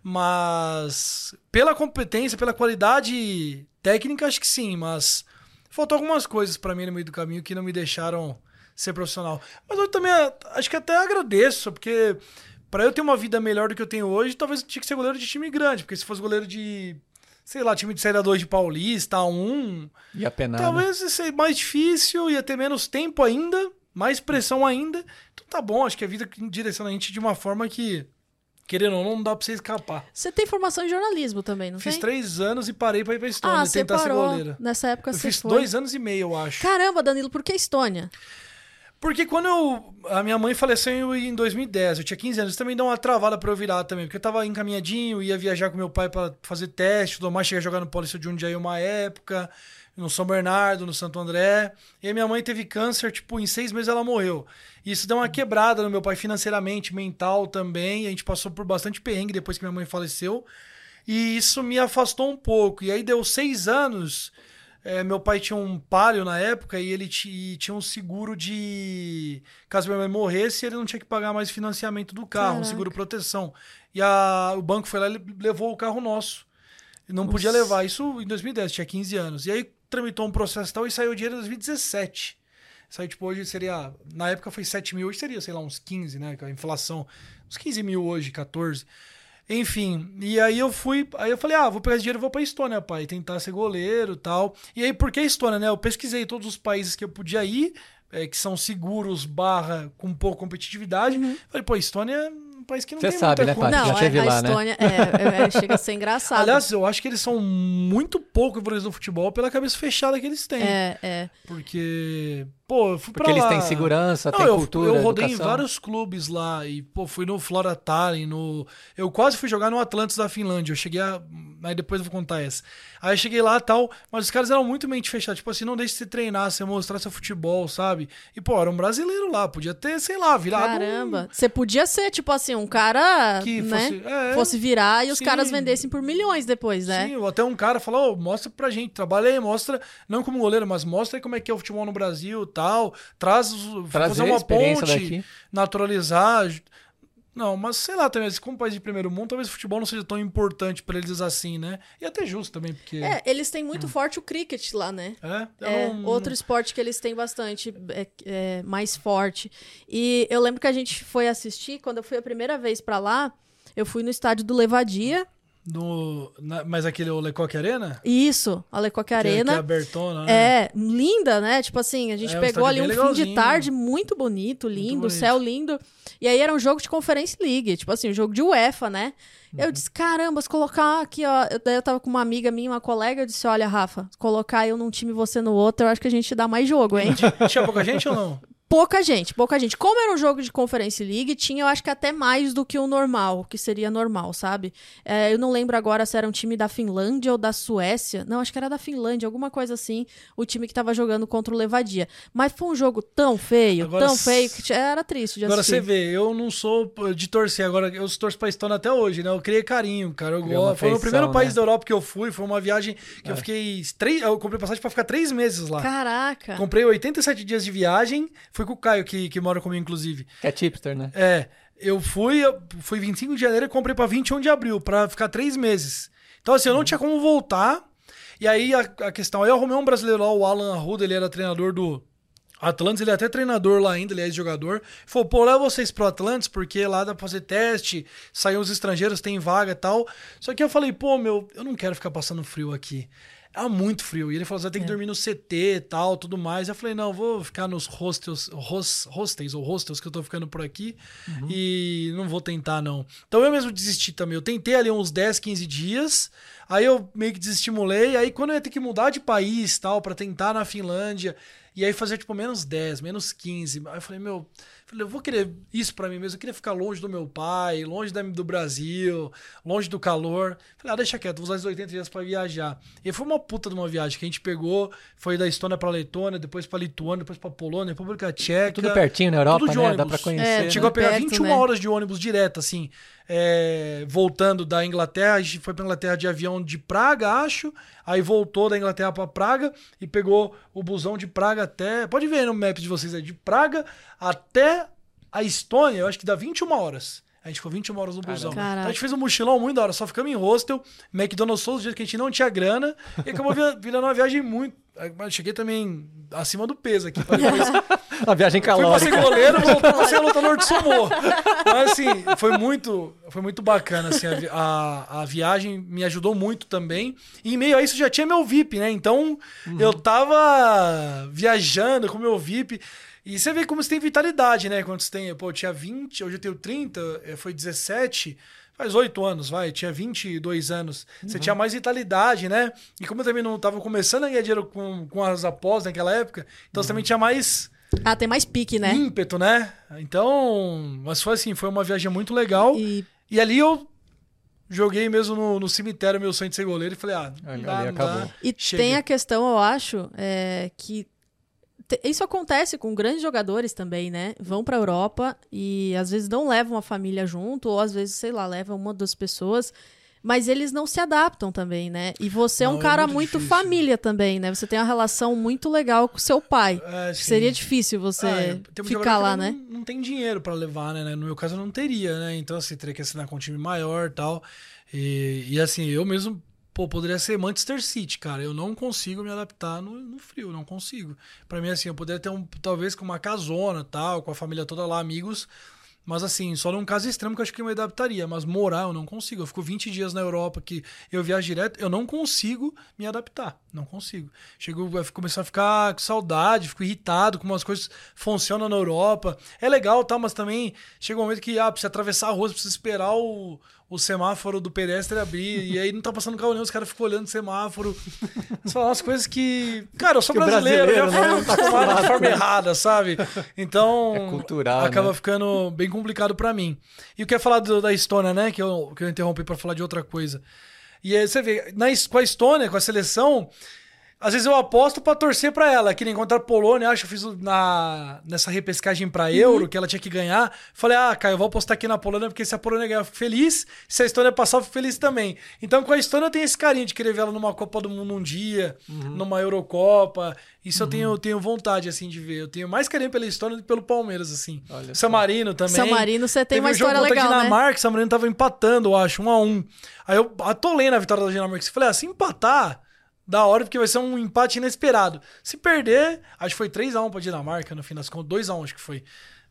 Mas pela competência, pela qualidade técnica, acho que sim. Mas faltou algumas coisas pra mim no meio do caminho que não me deixaram ser profissional. Mas eu também acho que até agradeço, porque pra eu ter uma vida melhor do que eu tenho hoje, talvez eu tinha que ser goleiro de time grande. Porque se fosse goleiro de, sei lá, time de Série dois de Paulista, A um, Ia penar, né? talvez ia ser mais difícil, ia ter menos tempo ainda, mais pressão ainda. Então tá bom, acho que a vida direciona a gente de uma forma que, querendo ou não, não dá pra você escapar. Você tem formação em jornalismo também, não Fiz tem? três anos e parei pra ir pra Estônia Ah, e você tentar ser parou. goleiro. Nessa época Eu você fiz foi. dois anos e meio, eu acho. Caramba, Danilo, por que Estônia? Porque quando eu, a minha mãe faleceu em dois mil e dez, eu tinha quinze anos, isso também deu uma travada pra eu virar também, porque eu tava encaminhadinho, ia viajar com meu pai pra fazer teste, tudo mais, cheguei a jogar no Paulista de Jundiaí uma época, no São Bernardo, no Santo André, e a minha mãe teve câncer, tipo, em seis meses ela morreu. E isso deu uma quebrada no meu pai financeiramente, mental também, e a gente passou por bastante perrengue depois que minha mãe faleceu, e isso me afastou um pouco. E aí deu seis anos... É, meu pai tinha um Palio na época e ele t- tinha um seguro de... Caso meu pai morresse, ele não tinha que pagar mais financiamento do carro, Caraca. um seguro proteção. E a, o banco foi lá e levou o carro nosso. Não Nossa. podia levar. Isso em dois mil e dez, tinha quinze anos. E aí tramitou um processo e tal e saiu o dinheiro em dois mil e dezessete. Saiu, tipo, hoje seria... Na época foi sete mil, hoje seria, sei lá, uns quinze, né? Com a inflação. Uns quinze mil hoje, quatorze. Enfim, e aí eu fui... Aí eu falei, ah, vou pegar esse dinheiro e vou pra Estônia, pai. Tentar ser goleiro e tal. E aí, por que Estônia, né? Eu pesquisei todos os países que eu podia ir, é, que são seguros, barra, com pouca competitividade. Uhum. Falei, pô, Estônia é um país que não Você tem sabe, muita né, coisa. Paty? Não, Já teve é, a lá, né? Estônia é, é, chega a ser engraçado. Aliás, eu acho que eles são muito pouco evoluídos no futebol pela cabeça fechada que eles têm. é, é. Porque, pô, eu fui Porque pra lá. eles têm segurança, Não, têm eu, cultura, eu rodei educação. em vários clubes lá e, pô, fui no Flora Tallinn, no... Eu quase fui jogar no Atlantis da Finlândia. Eu cheguei a... Aí depois eu vou contar essa. Aí eu cheguei lá e tal, mas os caras eram muito mente fechada. Tipo assim, não deixe você treinar, você mostrar seu futebol, sabe? E, pô, era um brasileiro lá. Podia ter, sei lá, virado Caramba. Você podia ser, tipo assim, um cara Que né, fosse- é, fosse virar e os sim. caras vendessem por milhões depois, um... né? Sim, ou até um cara falou, oh, mostra pra gente, trabalha aí, mostra, não como goleiro, mas mostra aí como é que é o futebol no Brasil e tal. Traz, os- Trazer fazer a uma experiência ponte, daqui. naturalizar... Não, mas sei lá também, como país de primeiro mundo, talvez o futebol não seja tão importante pra eles assim, né? E até justo também, porque... É, eles têm muito forte o cricket lá, né? É, eu É, não- outro esporte que eles têm bastante é, é, mais forte. E eu lembro que a gente foi assistir, quando eu fui a primeira vez pra lá, eu fui no estádio do Levadia. No, na- mas aquele o Lecoque Arena? Isso, a Lecoque Que é- Arena. Que é abertona, né? É, linda, né? Tipo assim, a gente É, um pegou ali estádio um bem fim de legalzinho. tarde muito bonito, lindo, bonito. céu lindo. E aí era um jogo de Conference League, tipo assim, um jogo de UEFA, né? Uhum. Eu disse, caramba, se colocar aqui, ó. Eu, daí eu tava com uma amiga minha, uma colega, eu disse, olha, Rafa, colocar eu num time e você no outro, eu acho que a gente dá mais jogo, hein? Tinha pouca gente ou não? Pouca gente, pouca gente. Como era um jogo de Conference League, tinha, eu acho que até mais do que o normal, que seria normal, sabe? É, eu não lembro agora se era um time da Finlândia ou da Suécia. Não, acho que era da Finlândia, alguma coisa assim, o time que tava jogando contra o Levadia. Mas foi um jogo tão feio, Agora tão s- feio, que era triste de Agora assistir. você vê, eu não sou de torcer, agora eu torço pra Estônia até hoje, né? Eu criei carinho, cara. Eu Criou uma gosto. Foi o afeição, primeiro país né? da Europa que eu fui, foi uma viagem que É. eu fiquei. Três, eu comprei passagem pra ficar três meses lá. Caraca. Comprei oitenta e sete dias de viagem, fui com o Caio, que, que mora comigo, inclusive. Que é tipster, né? É, eu fui, eu fui vinte e cinco de janeiro e comprei pra vinte e um de abril, pra ficar três meses. Então, assim, eu não tinha como voltar. E aí a, a questão, aí eu arrumei um brasileiro lá, o Alan Arruda, ele era treinador do Atlantis, ele é até treinador lá ainda, ele é ex-jogador. Falou, pô, leva vocês pro Atlantis, porque lá dá pra fazer teste, saem os estrangeiros, tem vaga e tal. Só que eu falei, pô, meu, eu não quero ficar passando frio aqui. Era muito frio. E ele falou, você tem que É. dormir no C T e tal, tudo mais. Eu falei, não, vou ficar nos hostels, hos- hostels ou hostels que eu tô ficando por aqui e não vou tentar, não. Então eu mesmo desisti também. Eu tentei ali uns dez, quinze dias, aí eu meio que desestimulei. Aí quando eu ia ter que mudar de país tal, pra tentar na Finlândia, e aí fazer tipo menos dez, menos quinze. Aí eu falei, meu, falei, eu vou querer isso pra mim mesmo. Eu queria ficar longe do meu pai, longe da- do Brasil, longe do calor. Falei, ah, deixa quieto, vou usar esses oitenta dias pra viajar. E foi uma puta de uma viagem que a gente pegou, foi da Estônia pra Letônia, depois pra Lituânia, depois pra Polônia, República Tcheca. Tudo pertinho na Europa, tudo de né? Dá ônibus. pra conhecer. É, né? Chegou a pegar perto, vinte e uma né? horas de ônibus direto, assim. É, voltando da Inglaterra, a gente foi pra Inglaterra de avião de Praga, acho. Aí voltou da Inglaterra pra Praga e pegou o busão de Praga até. Pode ver no map de vocês aí, de Praga até a Estônia, eu acho que dá vinte e uma horas. A gente ficou vinte e uma horas no busão. Caraca. Então a gente fez um mochilão muito da hora, só ficamos em hostel, McDonald's todos os dias que a gente não tinha grana, e acabou vi- virando uma viagem muito. Mas cheguei também acima do peso aqui. Pra depois Uma viagem Fui pra calórica. ser goleiro, voltou pra ser lutador de sumô. Mas assim, foi muito, foi muito bacana. Assim, a, vi- a, a viagem me ajudou muito também. E em meio a isso já tinha meu V I P, né? Então eu tava viajando com meu V I P. E você vê como você tem vitalidade, né? Quando você tem, pô, eu tinha vinte, hoje eu tenho trinta, eh, foi dezessete. Faz oito anos, vai, tinha vinte e dois anos. Você tinha mais vitalidade, né? E como eu também não tava começando a ganhar dinheiro com, com as apostas naquela época, então você também tinha mais Ah, tem mais pique, né? ímpeto, né? Então, mas foi assim, foi uma viagem muito legal. E, E ali eu joguei mesmo no, no cemitério meu sonho de ser goleiro e falei, ah, não Ali dá, não acabou. dá. E Chega. tem a questão, eu acho, é, que te- isso acontece com grandes jogadores também, né? Vão pra Europa e às vezes não levam a família junto, ou às vezes, sei lá, levam uma das pessoas. Mas eles não se adaptam também, né? E você é um Não, é cara muito muito, difícil. família também, né? Você tem uma relação muito legal com seu pai. É, sim. Seria difícil você Ah, é, tem um ficar jogador lá, que né? Não, não tem dinheiro pra levar, né? No meu caso, eu não teria, né? Então, assim, teria que assinar com um time maior e tal. E, e assim, eu mesmo, pô, poderia ser Manchester City, cara. Eu não consigo me adaptar no, no frio, não consigo. Pra mim, assim, eu poderia ter, um, talvez, com uma casona tal, com a família toda lá, amigos. Mas assim, só num caso extremo que eu acho que eu me adaptaria. Mas morar eu não consigo. Eu fico vinte dias na Europa que eu viajo direto, eu não consigo me adaptar. Não consigo. Chego a começar a ficar com saudade, fico irritado como as coisas funcionam na Europa. É legal, tá? Mas também chega um momento que ah, precisa atravessar a rua, precisa esperar o, o semáforo do pedestre abrir. E aí não tá passando carro nenhum, os caras ficam olhando o semáforo. Você fala umas coisas que. Cara, eu sou Que o brasileiro, brasileiro, eu já né, fui não tá acostumado de acostumado forma com isso. errada, sabe? Então. É cultural, Acaba né? ficando bem complicado pra mim. E eu queria falar do- da Estônia, né? Que eu, que eu interrompi pra falar de outra coisa. E aí você vê, na, Es- com a Estônia, com a seleção, às vezes eu aposto pra torcer pra ela. Que nem contra a Polônia, acho que eu fiz o- na, nessa repescagem pra Euro, que ela tinha que ganhar. Falei, ah, cara, eu vou apostar aqui na Polônia, porque se a Polônia ganhar, eu fico feliz. Se a Estônia passar, eu fico feliz também. Então com a Estônia eu tenho esse carinho de querer ver ela numa Copa do Mundo um dia, numa Eurocopa. Isso eu tenho, tenho vontade, assim, de ver. Eu tenho mais carinho pela Estônia do que pelo Palmeiras, assim. Olha San Marino também. San Marino, você tem Teve uma um jogo história contra a legal, né? Dinamarca, San Marino tava empatando, eu acho, um a um. Aí eu atolei na vitória da Dinamarca. Falei, ah, se empatar, da hora, porque vai ser um empate inesperado. Se perder, acho que foi três a um pra Dinamarca, no fim das contas, dois a um acho que foi.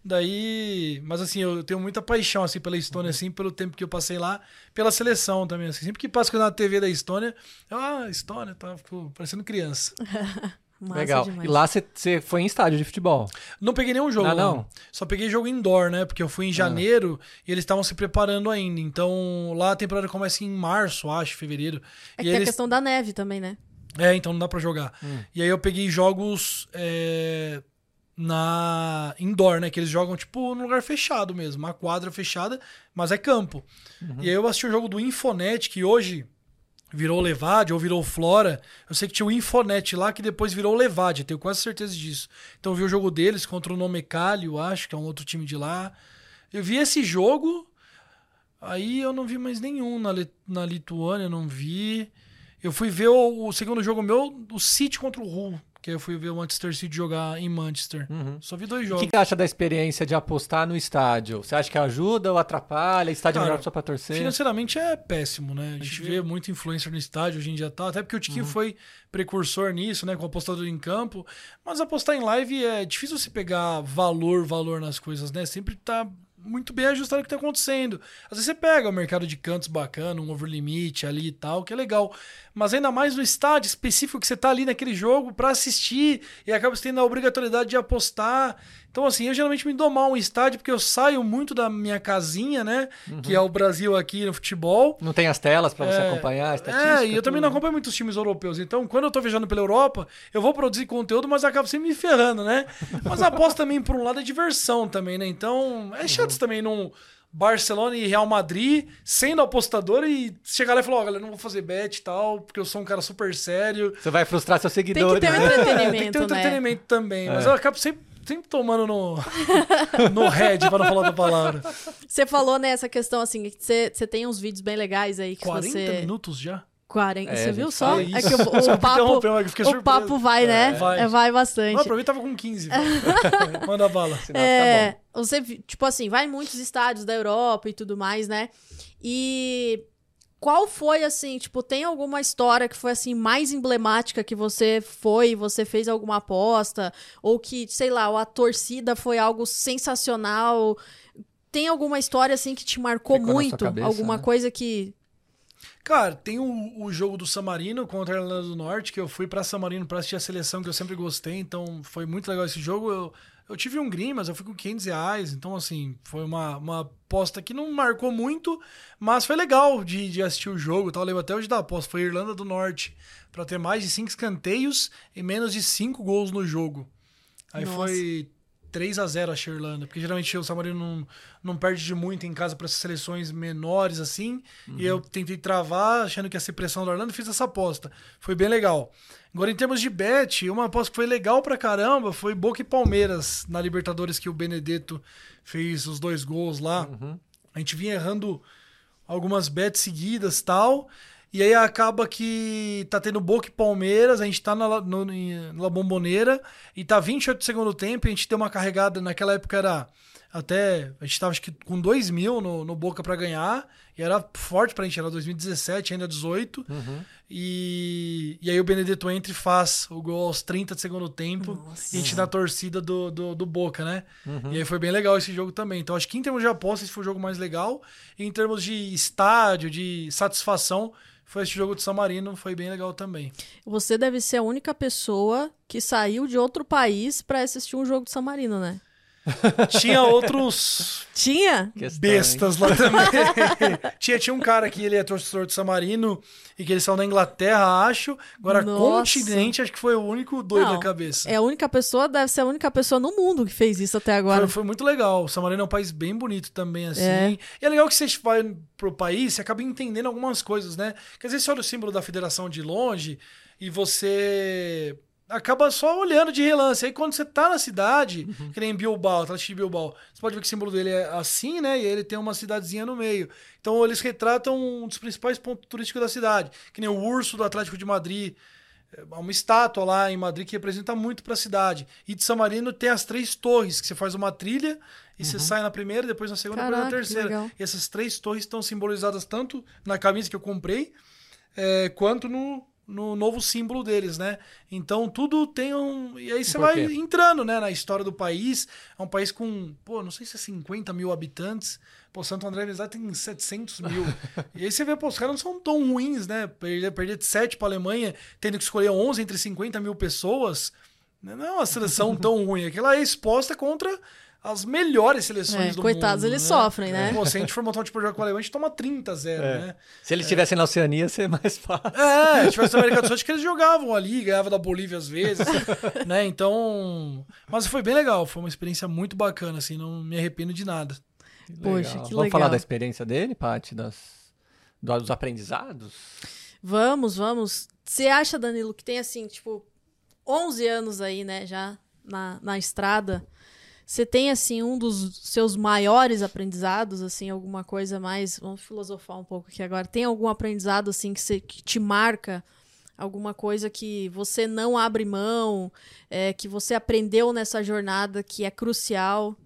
Daí, mas assim, eu tenho muita paixão assim pela Estônia, assim, pelo tempo que eu passei lá, pela seleção também, assim. Sempre que passo na T V da Estônia, eu, ah, Estônia, tá, fico parecendo criança. Massa Legal. demais. E lá você foi em estádio de futebol. Não peguei nenhum jogo, Ah, lá. não? Só peguei jogo indoor, né? Porque eu fui em janeiro e eles estavam se preparando ainda. Então, lá a temporada começa em março, acho, fevereiro. É e que tem a eles... questão da neve também, né? É, então não dá pra jogar. Hum. E aí eu peguei jogos é, na indoor, né? Que eles jogam, tipo, num lugar fechado mesmo. Uma quadra fechada, mas é campo. Uhum. E aí eu assisti o jogo do Infonet, que hoje virou Levade ou virou Flora. Eu sei que tinha o Infonet lá, que depois virou Levade. Eu tenho quase certeza disso. Então eu vi o jogo deles contra o Nomecalio, acho, que é um outro time de lá. Eu vi esse jogo, aí eu não vi mais nenhum. Na, Li- na Lituânia eu não vi. Eu fui ver o, o segundo jogo meu, o City contra o Hull. Que aí eu fui ver o Manchester City jogar em Manchester. Uhum. Só vi dois O jogos. que você acha da experiência de apostar no estádio? Você acha que ajuda ou atrapalha? Estádio é Cara, melhor só pra torcer? Financeiramente é péssimo, né? A gente vê muito influencer no estádio hoje em dia, tá? Até porque o Tiquinho foi precursor nisso, né? Com o apostador em campo. Mas apostar em live é difícil você pegar valor, valor nas coisas, né? Sempre tá muito bem ajustado o que tá acontecendo. Às vezes você pega o mercado de cantos bacana, um over limit ali e tal, que é legal. Mas ainda mais no estádio específico que você tá ali naquele jogo pra assistir e acaba você tendo a obrigatoriedade de apostar. Então, assim, eu geralmente me dou mal em estádio porque eu saio muito da minha casinha, né? Que é o Brasil aqui no futebol. Não tem as telas pra você É, acompanhar a estatística? É, e eu também não acompanho muitos times europeus. Então, quando eu tô viajando pela Europa, eu vou produzir conteúdo, mas acabo sempre me ferrando, né? Mas a aposta também, por um lado, é diversão também, né? Então, é chato Uhum. também num Barcelona e Real Madrid, sendo apostador e chegar lá e falar, ó, galera, não vou fazer bet e tal, porque eu sou um cara super sério. Você vai frustrar seus Tem seguidores. que ter um né? entretenimento, Tem que ter um né? entretenimento também. Mas É. eu acabo sempre, sempre tomando no, no head, pra não falar outra palavra. Você falou nessa questão, assim, que você, você tem uns vídeos bem legais aí que quarenta você... minutos já? quarenta, É, você a viu gente só? fala É isso. que o, o Só me papo, interrompeu, mas eu fiquei o surpreso. papo vai, né? vai. É, vai bastante. Não, pra mim tava com quinze. Manda bala. Sinal que É, tá bom. você, vi- tipo assim, vai em muitos estádios da Europa e tudo mais, né? E qual foi, assim, tipo, tem alguma história que foi, assim, mais emblemática que você foi, você fez alguma aposta, ou que, sei lá, a torcida foi algo sensacional? Tem alguma história, assim, que te marcou Ficou na sua muito? cabeça, Alguma né? coisa que... Cara, tem o, o jogo do San Marino contra a Irlanda do Norte, que eu fui pra San Marino pra assistir a seleção, que eu sempre gostei, então foi muito legal esse jogo. Eu, eu tive um green, mas eu fui com quinhentos reais, então assim, foi uma, uma aposta que não marcou muito, mas foi legal de, de assistir o jogo, tá? Eu lembro até hoje da aposta, foi Irlanda do Norte, pra ter mais de cinco escanteios e menos de cinco gols no jogo. Aí Nossa. foi três a zero a Irlanda, porque geralmente o San Marino não, não perde de muito em casa para essas seleções menores assim, e eu tentei travar achando que ia ser pressão da Irlanda e fiz essa aposta. Foi bem legal. Agora, em termos de bet, uma aposta que foi legal pra caramba foi Boca e Palmeiras na Libertadores, que o Benedetto fez os dois gols lá. Uhum. A gente vinha errando algumas bets seguidas e tal. E aí acaba que tá tendo Boca e Palmeiras, a gente tá na, no, na Bombonera e tá vinte e oito do segundo tempo, a gente deu uma carregada, naquela época era até, a gente tava acho que com dois mil no, no Boca pra ganhar, e era forte pra gente, era dois mil e dezessete, ainda dezoito, Uhum. e, e aí o Benedetto entra e faz o gol aos trinta do segundo tempo, Nossa. e a gente na torcida do, do, do Boca, né? Uhum. E aí foi bem legal esse jogo também. Então acho que em termos de aposta esse foi o jogo mais legal, e em termos de estádio, de satisfação, foi esse jogo de San Marino, foi bem legal também. Você deve ser a única pessoa que saiu de outro país pra assistir um jogo de San Marino, né? Tinha outros Tinha? Questão, bestas lá também. tinha, tinha um cara que ele é torcedor de San Marino e que ele saiu da Inglaterra, acho. Agora, Nossa. continente, acho que foi o único doido Não, da cabeça. É a única pessoa, deve ser a única pessoa no mundo que fez isso até agora. Foi, foi muito legal. O San Marino é um país bem bonito também, assim. É. E é legal que você vai pro país, você acaba entendendo algumas coisas, né? Quer dizer, você olha o símbolo da federação de longe e você acaba só olhando de relance. Aí quando você tá na cidade, uhum. que nem Bilbao, Atlético de Bilbao, você pode ver que o símbolo dele é assim, né? E ele tem uma cidadezinha no meio. Então eles retratam um dos principais pontos turísticos da cidade, que nem o urso do Atlético de Madrid. É uma estátua lá em Madrid que representa muito para a cidade. E de San Marino tem as três torres, que você faz uma trilha e uhum. você sai na primeira, depois na segunda, Caraca, depois na terceira. E essas três torres estão simbolizadas tanto na camisa que eu comprei, é, quanto no, no novo símbolo deles, né? Então tudo tem um... E aí você vai entrando, né, na história do país. É um país com, pô, não sei se é cinquenta mil habitantes. Pô, Santo André tem setecentos mil. E aí você vê, pô, os caras não são tão ruins, né? Perder, perder de sete para a Alemanha, tendo que escolher onze entre cinquenta mil pessoas. Não é uma seleção tão ruim. Aquela é exposta contra as melhores seleções é, do coitados, mundo. eles né? sofrem, né? Pô, se a gente for montar um tipo de jogo com a Alemanha, a gente toma trinta a zero, é. né? Se eles estivessem é. na Oceania, ia ser mais fácil. É, se tivesse na América do Sul, acho que eles jogavam ali, ganhavam da Bolívia às vezes, né? Então... Mas foi bem legal, foi uma experiência muito bacana, assim, não me arrependo de nada. Que Poxa, que Vamos legal. falar da experiência dele, Paty, das, dos aprendizados? Vamos, vamos. Você acha, Danilo, que tem, assim, tipo, onze anos aí, né, já na, na estrada... Você tem, assim, um dos seus maiores aprendizados, assim, alguma coisa mais... Vamos filosofar um pouco aqui agora. Tem algum aprendizado, assim, que, você, que te marca? Alguma coisa que você não abre mão, é, que você aprendeu nessa jornada, que é crucial?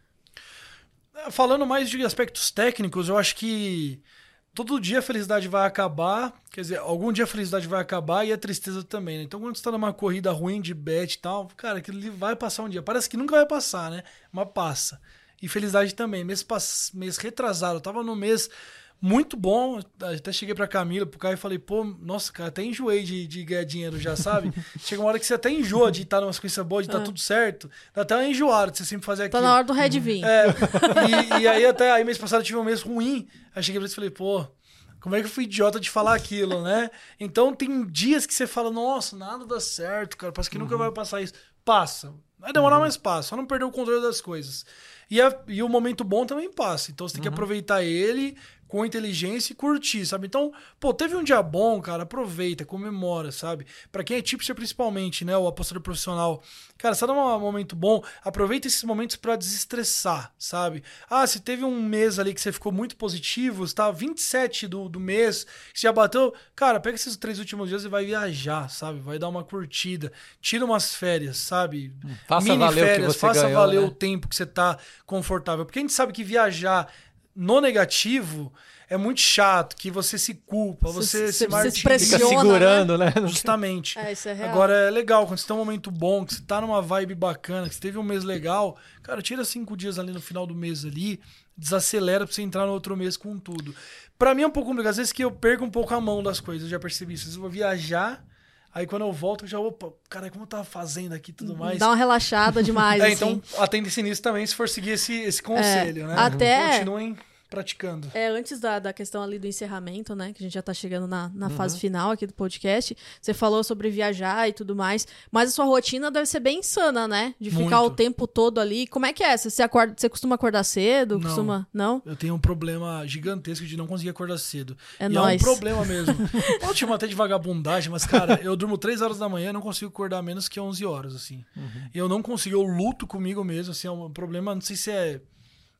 Falando mais de aspectos técnicos, eu acho que todo dia a felicidade vai acabar, quer dizer, algum dia a felicidade vai acabar e a tristeza também, né? Então quando você tá numa corrida ruim de bet e tal, cara, aquilo ali vai passar um dia. Parece que nunca vai passar, né? Mas passa. E felicidade também. Mês, pass... mês retrasado, eu tava num mês muito bom, até cheguei pra Camila, pro Caio e falei, pô, nossa, cara, até enjoei de, de ganhar dinheiro já, sabe? Chega uma hora que você até enjoa de estar numa sequência boa, de estar tá tudo certo. Dá até uma enjoada de você sempre fazer aquilo. Tá na hora do Red Vin. É, e, e aí até aí mês passado eu tive um mês ruim, aí cheguei pra eles e falei, pô, como é que eu fui idiota de falar aquilo, né? Então tem dias que você fala, nossa, nada dá certo, cara, parece que uhum. nunca vai passar isso. Passa. Vai demorar, uhum. mas passa. Só não perder o controle das coisas. E, a, e o momento bom também passa. Então você tem que uhum. aproveitar ele com inteligência e curtir, sabe? Então, pô, teve um dia bom, cara, aproveita, comemora, sabe? Pra quem é tipster principalmente, né? O apostador profissional. Cara, se tá num momento bom, aproveita esses momentos pra desestressar, sabe? Ah, se teve um mês ali que você ficou muito positivo, você tá vinte e sete do, do mês, você já bateu... Cara, pega esses três últimos dias e vai viajar, sabe? Vai dar uma curtida, tira umas férias, sabe? Faça Mini valer férias, o que você faça ganhou, valer né? o tempo que você tá confortável. Porque a gente sabe que viajar no negativo é muito chato, que você se culpa, você, você se martiriza. Fica segurando, né? Justamente. É, isso é real. Agora é legal, quando você tem um momento bom, que você tá numa vibe bacana, que você teve um mês legal, cara, tira cinco dias ali no final do mês ali, desacelera pra você entrar no outro mês com tudo. Pra mim é um pouco complicado, às vezes que eu perco um pouco a mão das coisas, eu já percebi isso. Às vezes eu vou viajar, aí quando eu volto, eu já, opa, cara, como eu tava fazendo aqui e tudo mais. Dá uma relaxada demais, é, assim. então atende-se nisso também, se for seguir esse, esse conselho, é, né? Até... Continuem praticando. É, antes da, da questão ali do encerramento, né, que a gente já tá chegando na, na uhum. fase final aqui do podcast, você falou sobre viajar e tudo mais, mas a sua rotina deve ser bem insana, né? De ficar Muito. o tempo todo ali. Como é que é? Você, acorda, você costuma acordar cedo? Não. Costuma... Não? Eu tenho um problema gigantesco de não conseguir acordar cedo. É e nóis. é um problema mesmo. Pode chamar até de vagabundagem, mas, cara, eu durmo três horas da manhã e não consigo acordar menos que onze horas, assim. Uhum. E eu não consigo, eu luto comigo mesmo, assim, é um problema, não sei se é...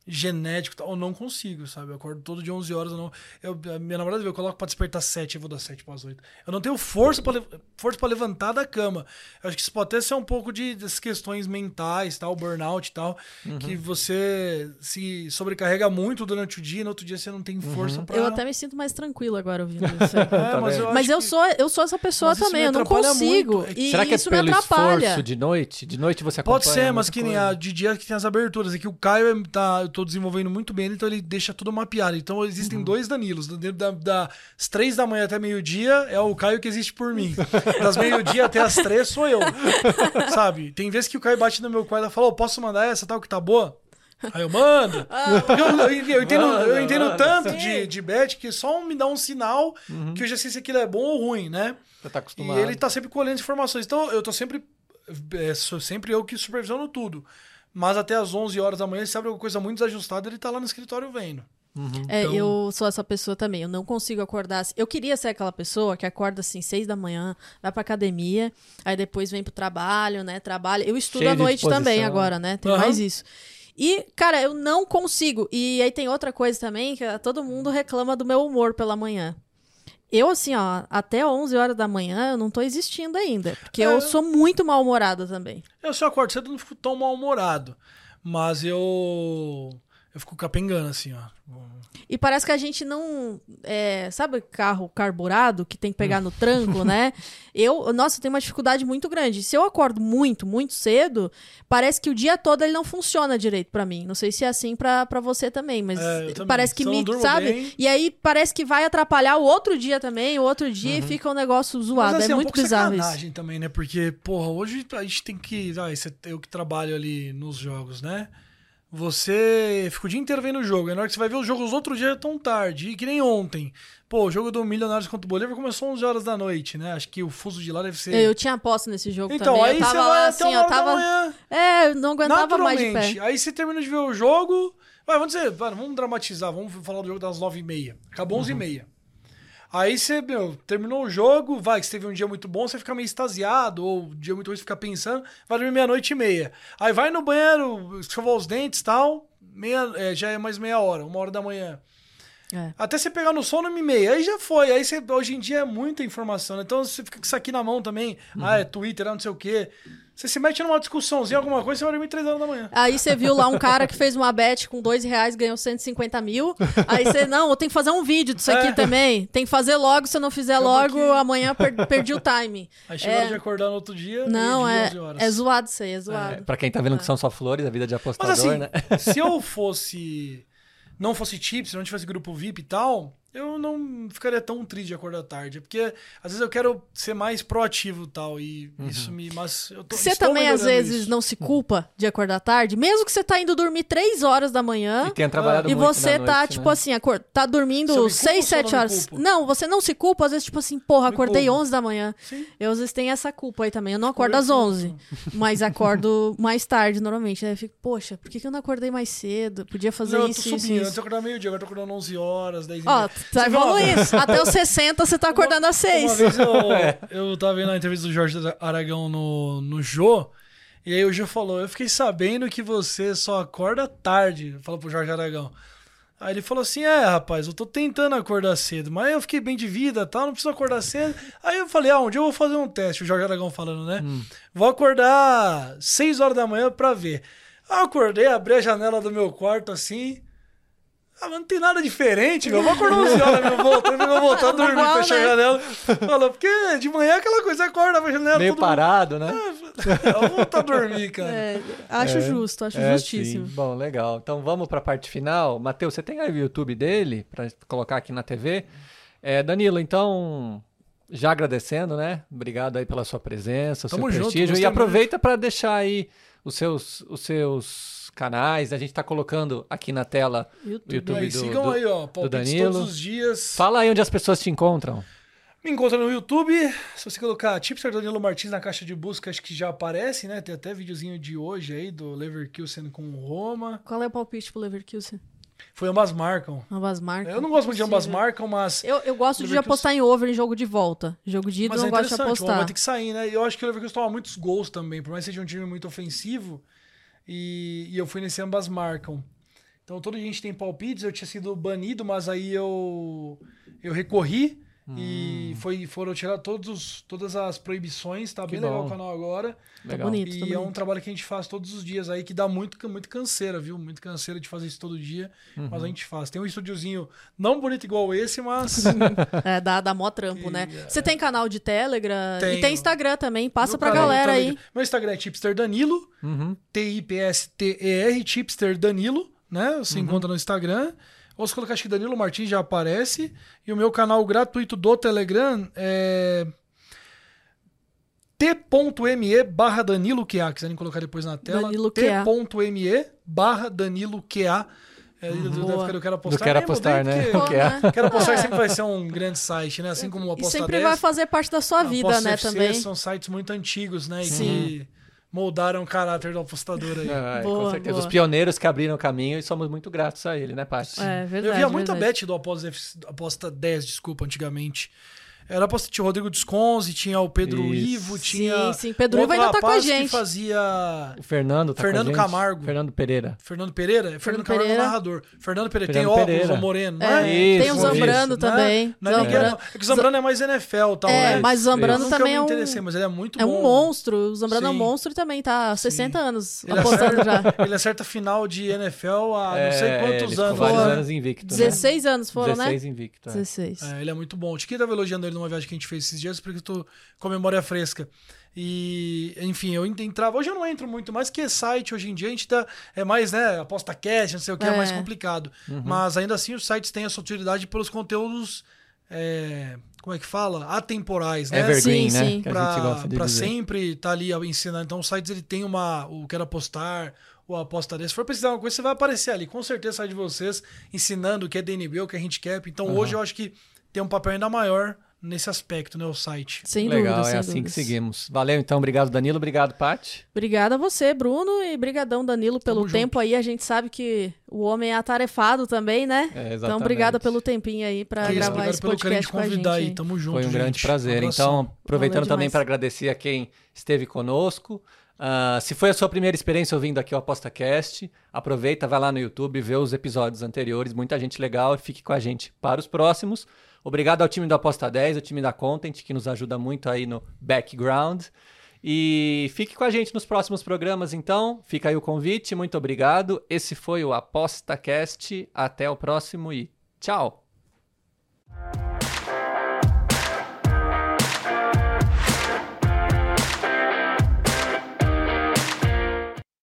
genético, eu não consigo, sabe? Eu acordo todo dia onze horas, eu não... Eu, a minha namorada, eu coloco pra despertar sete, eu vou dar sete para as oito. Eu não tenho força pra, força pra levantar da cama. Eu acho que isso pode até ser um pouco de, dessas questões mentais, tal, burnout e tal, uhum. que você se sobrecarrega muito durante o dia e no outro dia você não tem força uhum. pra... Eu até me sinto mais tranquilo agora ouvindo isso. é, mas eu, mas eu, que... sou, eu sou essa pessoa também, eu não consigo. Muito. E Será que isso é pelo me atrapalha. esforço de noite? De noite você acompanha? Pode ser, mas que nem a, de dia que tem as aberturas. Aqui o Caio tá, eu tô desenvolvendo muito bem, então ele deixa tudo mapeado. Então existem uhum. dois Danilos. Dentro da, das três da manhã até meio-dia é o Caio que existe por mim. Das meio-dia até as três sou eu. Sabe? Tem vezes que o Caio bate no meu quarto e fala, oh, posso mandar essa tal que tá boa? Aí eu mando. Ah, eu, eu, eu entendo, manda, eu entendo manda, tanto de, de bet que só me dá um sinal uhum. que eu já sei se aquilo é bom ou ruim, né? Você tá acostumado. E ele tá sempre colhendo informações. Então eu tô sempre... É, sou sempre eu que supervisiono tudo. Mas até as onze horas da manhã, se abre alguma coisa muito desajustada, ele tá lá no escritório vendo. Uhum. É, então... eu sou essa pessoa também. Eu não consigo acordar. Eu queria ser aquela pessoa que acorda assim, seis da manhã, vai pra academia, aí depois vem pro trabalho, né? Trabalha. Eu estudo Cheio à noite também agora, né? Tem uhum. mais isso. E, cara, eu não consigo. E aí tem outra coisa também, que todo mundo reclama do meu humor pela manhã. Eu, assim, ó, até onze horas da manhã eu não tô existindo ainda. Porque é, eu sou muito mal-humorada também. Eu só acordo cedo, não fico tão mal-humorado. Mas eu... Eu fico capengando, assim, ó. E parece que a gente não... É, sabe carro carburado que tem que pegar no tranco, né? Eu, nossa, eu tenho uma dificuldade muito grande. Se eu acordo muito, muito cedo, parece que o dia todo ele não funciona direito pra mim. Não sei se é assim pra, pra você também, mas é, também. Parece que me... Sabe? Bem. E aí parece que vai atrapalhar o outro dia também, o outro dia uhum. e fica um negócio zoado. Mas, assim, é muito é um bizarro isso. Sacanagem também, né? Porque, porra, hoje a gente tem que... Ah, esse é eu que trabalho ali nos jogos, né? Você fica o dia inteiro vendo o jogo. E na hora que você vai ver o jogo, os outros dias é tão tarde. E que nem ontem. Pô, o jogo do Milionários contra o Bolívar começou onze horas da noite, né? Acho que o fuso de lá deve ser... Eu, eu tinha aposta nesse jogo então, também. Aí eu tava você vai lá, assim, eu tava... Manhã, é, eu não aguentava mais de pé. Aí você termina de ver o jogo... Vai, vamos dizer, vamos dramatizar. Vamos falar do jogo das nove e meia. Acabou onze e meia. Aí você, meu, terminou o jogo, vai, que você teve um dia muito bom, você fica meio extasiado, ou um dia muito ruim, você fica pensando, vai dormir meia-noite e meia. Aí vai no banheiro, escovar os dentes e tal, meia, é, já é mais meia hora, uma hora da manhã. É. Até você pegar no sono, uma e meia, aí já foi. Aí você, hoje em dia é muita informação, né? Então você fica com isso aqui na mão também, uhum. ah, é Twitter, ah, não sei o quê. Você se mete numa discussãozinha, alguma coisa, você vai dormir três horas da manhã. Aí você viu lá um cara que fez uma bet com dois reais, ganhou cento e cinquenta mil. Aí você, não, eu tenho que fazer um vídeo disso aqui é. também. Tem que fazer logo, se eu não fizer Acabou logo, aqui. amanhã per perdi o time. Aí chegou é... de acordar no outro dia, não, é, é zoado isso aí, é zoado. É. Pra quem tá vendo é. que são só flores, a vida de apostador, Mas, assim, né? Se eu fosse... não fosse tips, se não tivesse grupo V I P e tal, eu não ficaria tão triste de acordar tarde. Porque às vezes eu quero ser mais proativo e tal. E uhum. isso me... Mas eu tô, você também às vezes isso. não se culpa de acordar tarde? Mesmo que você tá indo dormir três horas da manhã. E tenha trabalhado E muito você na tá, noite, tipo né? assim, acord... tá dormindo seis, sete horas. Não, você não se culpa. Às vezes, tipo assim, porra, acordei onze da manhã. Sim. Eu às vezes tenho essa culpa aí também. Eu não acordo às onze. Mas acordo mais tarde, normalmente. Aí eu fico, poxa, por que eu não acordei mais cedo? Podia fazer não, isso, eu tô isso, subindo. isso. Antes eu acordava meio-dia, agora eu tô acordando onze horas, dez e Ó, tá evoluindo. Até os sessenta você tá acordando uma, às seis. Uma vez eu, eu tava vendo a entrevista do Jorge Aragão no, no Jô, e aí o Jô falou, eu fiquei sabendo que você só acorda tarde. Falou pro Jorge Aragão. Aí ele falou assim, é, rapaz, eu tô tentando acordar cedo, mas eu fiquei bem de vida, tá? Não preciso acordar cedo. Aí eu falei, ah, um dia eu vou fazer um teste, o Jorge Aragão falando, né? Hum. Vou acordar seis horas da manhã pra ver. Aí eu acordei, abri a janela do meu quarto assim... Ah, mas não tem nada diferente, meu. Vou acordar onze horas, meu. Voltando, meu, voltar a dormir, igual, fechar né? a janela. Falou, porque de manhã é aquela coisa, acorda, abre a janela. Meio parado, mundo... né? É, eu vou voltar a dormir, cara. É, acho é, justo, acho é, justíssimo. Sim. Bom, legal. Então vamos pra parte final. Matheus, você tem aí o YouTube dele pra colocar aqui na T V? É, Danilo, então... Já agradecendo, né? Obrigado aí pela sua presença, o seu prestígio. E aproveita para deixar aí os seus... Os seus canais, a gente tá colocando aqui na tela YouTube, o YouTube aí, do, sigam do, aí, ó, do Danilo. Todos os dias. Fala aí onde as pessoas te encontram. Me encontra no YouTube, se você colocar Tipster Danilo Martins na caixa de busca, acho que já aparece, né? Tem até videozinho de hoje aí do Leverkusen com o Roma. Qual é o palpite pro Leverkusen? Foi ambas marcam. Ambas marcam. Eu não gosto muito de ambas marcam, mas... Eu, eu gosto Leverkusen... de apostar em over em jogo de volta. Jogo de ida eu não é gosto de apostar. Vai ter que sair, né? Eu acho que o Leverkusen toma muitos gols também, por mais que seja um time muito ofensivo. E, e eu fui nesse ambas marcam. Então todo dia a gente tem palpites, eu tinha sido banido, mas aí eu, eu recorri hum. e foi, foram tirar todos, todas as proibições, tá que bem bom. Legal o canal agora. Legal. Tá bonito, e tá é bonito. um trabalho que a gente faz todos os dias aí, que dá muito, muito canseira, viu? Muito canseira de fazer isso todo dia, uhum. mas a gente faz. Tem um estúdiozinho não bonito igual esse, mas... é, dá, dá mó trampo, e, né? É... Você tem canal de Telegram Tenho. E tem Instagram também, passa Meu pra canal, galera aí. Meu Instagram é Tipster Danilo, uhum. T I P S T E R, Tipster Danilo, né? Você uhum. encontra no Instagram. Ou se colocar acho que Danilo Martins já aparece. E o meu canal gratuito do Telegram é t.me barra Danilo Q A. Quiserem colocar depois na tela. t.me barra Danilo Q A. É, uhum. do, do, quero apostar, do quero apostar, né? Pô, né? Quero apostar sempre vai ser um grande site, né? Assim como o Aposta E sempre dez, vai fazer parte da sua vida, né? F C Também. São sites muito antigos, né? E Sim. que moldaram o caráter do apostador aí. Ah, boa, com certeza. Boa. Os pioneiros que abriram o caminho e somos muito gratos a ele, né, Paty? É, verdade. Eu via muita verdade. bet do Aposta, Aposta dez, desculpa, antigamente. Era a aposta, tinha o Rodrigo Desconzi, tinha o Pedro Isso. Ivo, tinha. Sim, sim. Pedro Ivo ainda tá com a gente. Que fazia. O Fernando tá Fernando com a gente. Camargo. Fernando Pereira. Fernando Pereira? É Fernando, Fernando Camargo é o narrador. Fernando Pereira. Fernando tem Pereira. óculos, o Moreno, não é? é? Isso, tem o Zambrano isso, também. Não é, não é, Zambrano. Ninguém, é que o Zambrano é mais N F L, tal, É, né? mas o Zambrano Nunca também me é um. interessei, mas ele é muito é bom. um monstro. O Zambrano Sim. é um monstro e também tá há sessenta anos Ele apostando acerta, já. Ele acerta final de N F L há É, não sei quantos ele ficou anos. vários Foram anos invicto, dezesseis né? anos foram, dezesseis né? invicto. É. dezesseis. É, ele é muito bom. O Tiquinho tava elogiando ele numa viagem que a gente fez esses dias, porque eu tô com a memória fresca. E, enfim, eu entrava. Hoje eu não entro muito mais, que site hoje em dia a gente tá. É mais, né? Aposta cash, não sei o que, é, é mais complicado. Uhum. Mas ainda assim os sites têm a sua utilidade pelos conteúdos. É, como é que fala? Atemporais, né? Evergreen, sim, né? sim. Que a gente gosta de pra dizer. sempre estar tá ali ensinando. Então, os sites ele tem uma. O Quero Apostar, o Aposta dez. Se for precisar de uma coisa, você vai aparecer ali. Com certeza sai de vocês ensinando o que é D N B, o que é handicap. Então, uhum. hoje eu acho que tem um papel ainda maior nesse aspecto, né? O site. Sem Legal, dúvida, é sem assim dúvidas. que seguimos. Valeu, então. Obrigado, Danilo. Obrigado, Paty. Obrigada a você, Bruno, e brigadão, Danilo, pelo Tamo tempo junto. aí. A gente sabe que o homem é atarefado também, né? É, então, obrigada pelo tempinho aí pra Que isso, gravar obrigado esse pelo carinho podcast de com a gente. convidar aí. aí. Tamo junto, Foi um gente. grande prazer. Abração. Então, aproveitando Valeu também demais. para agradecer a quem esteve conosco. Uh, se foi a sua primeira experiência ouvindo aqui o ApostaCast, aproveita, vai lá no YouTube, vê os episódios anteriores, muita gente legal, e fique com a gente para os próximos. Obrigado ao time do Aposta dez, ao time da Content, que nos ajuda muito aí no background. E fique com a gente nos próximos programas, então. Fica aí o convite, muito obrigado. Esse foi o ApostaCast, até o próximo e tchau!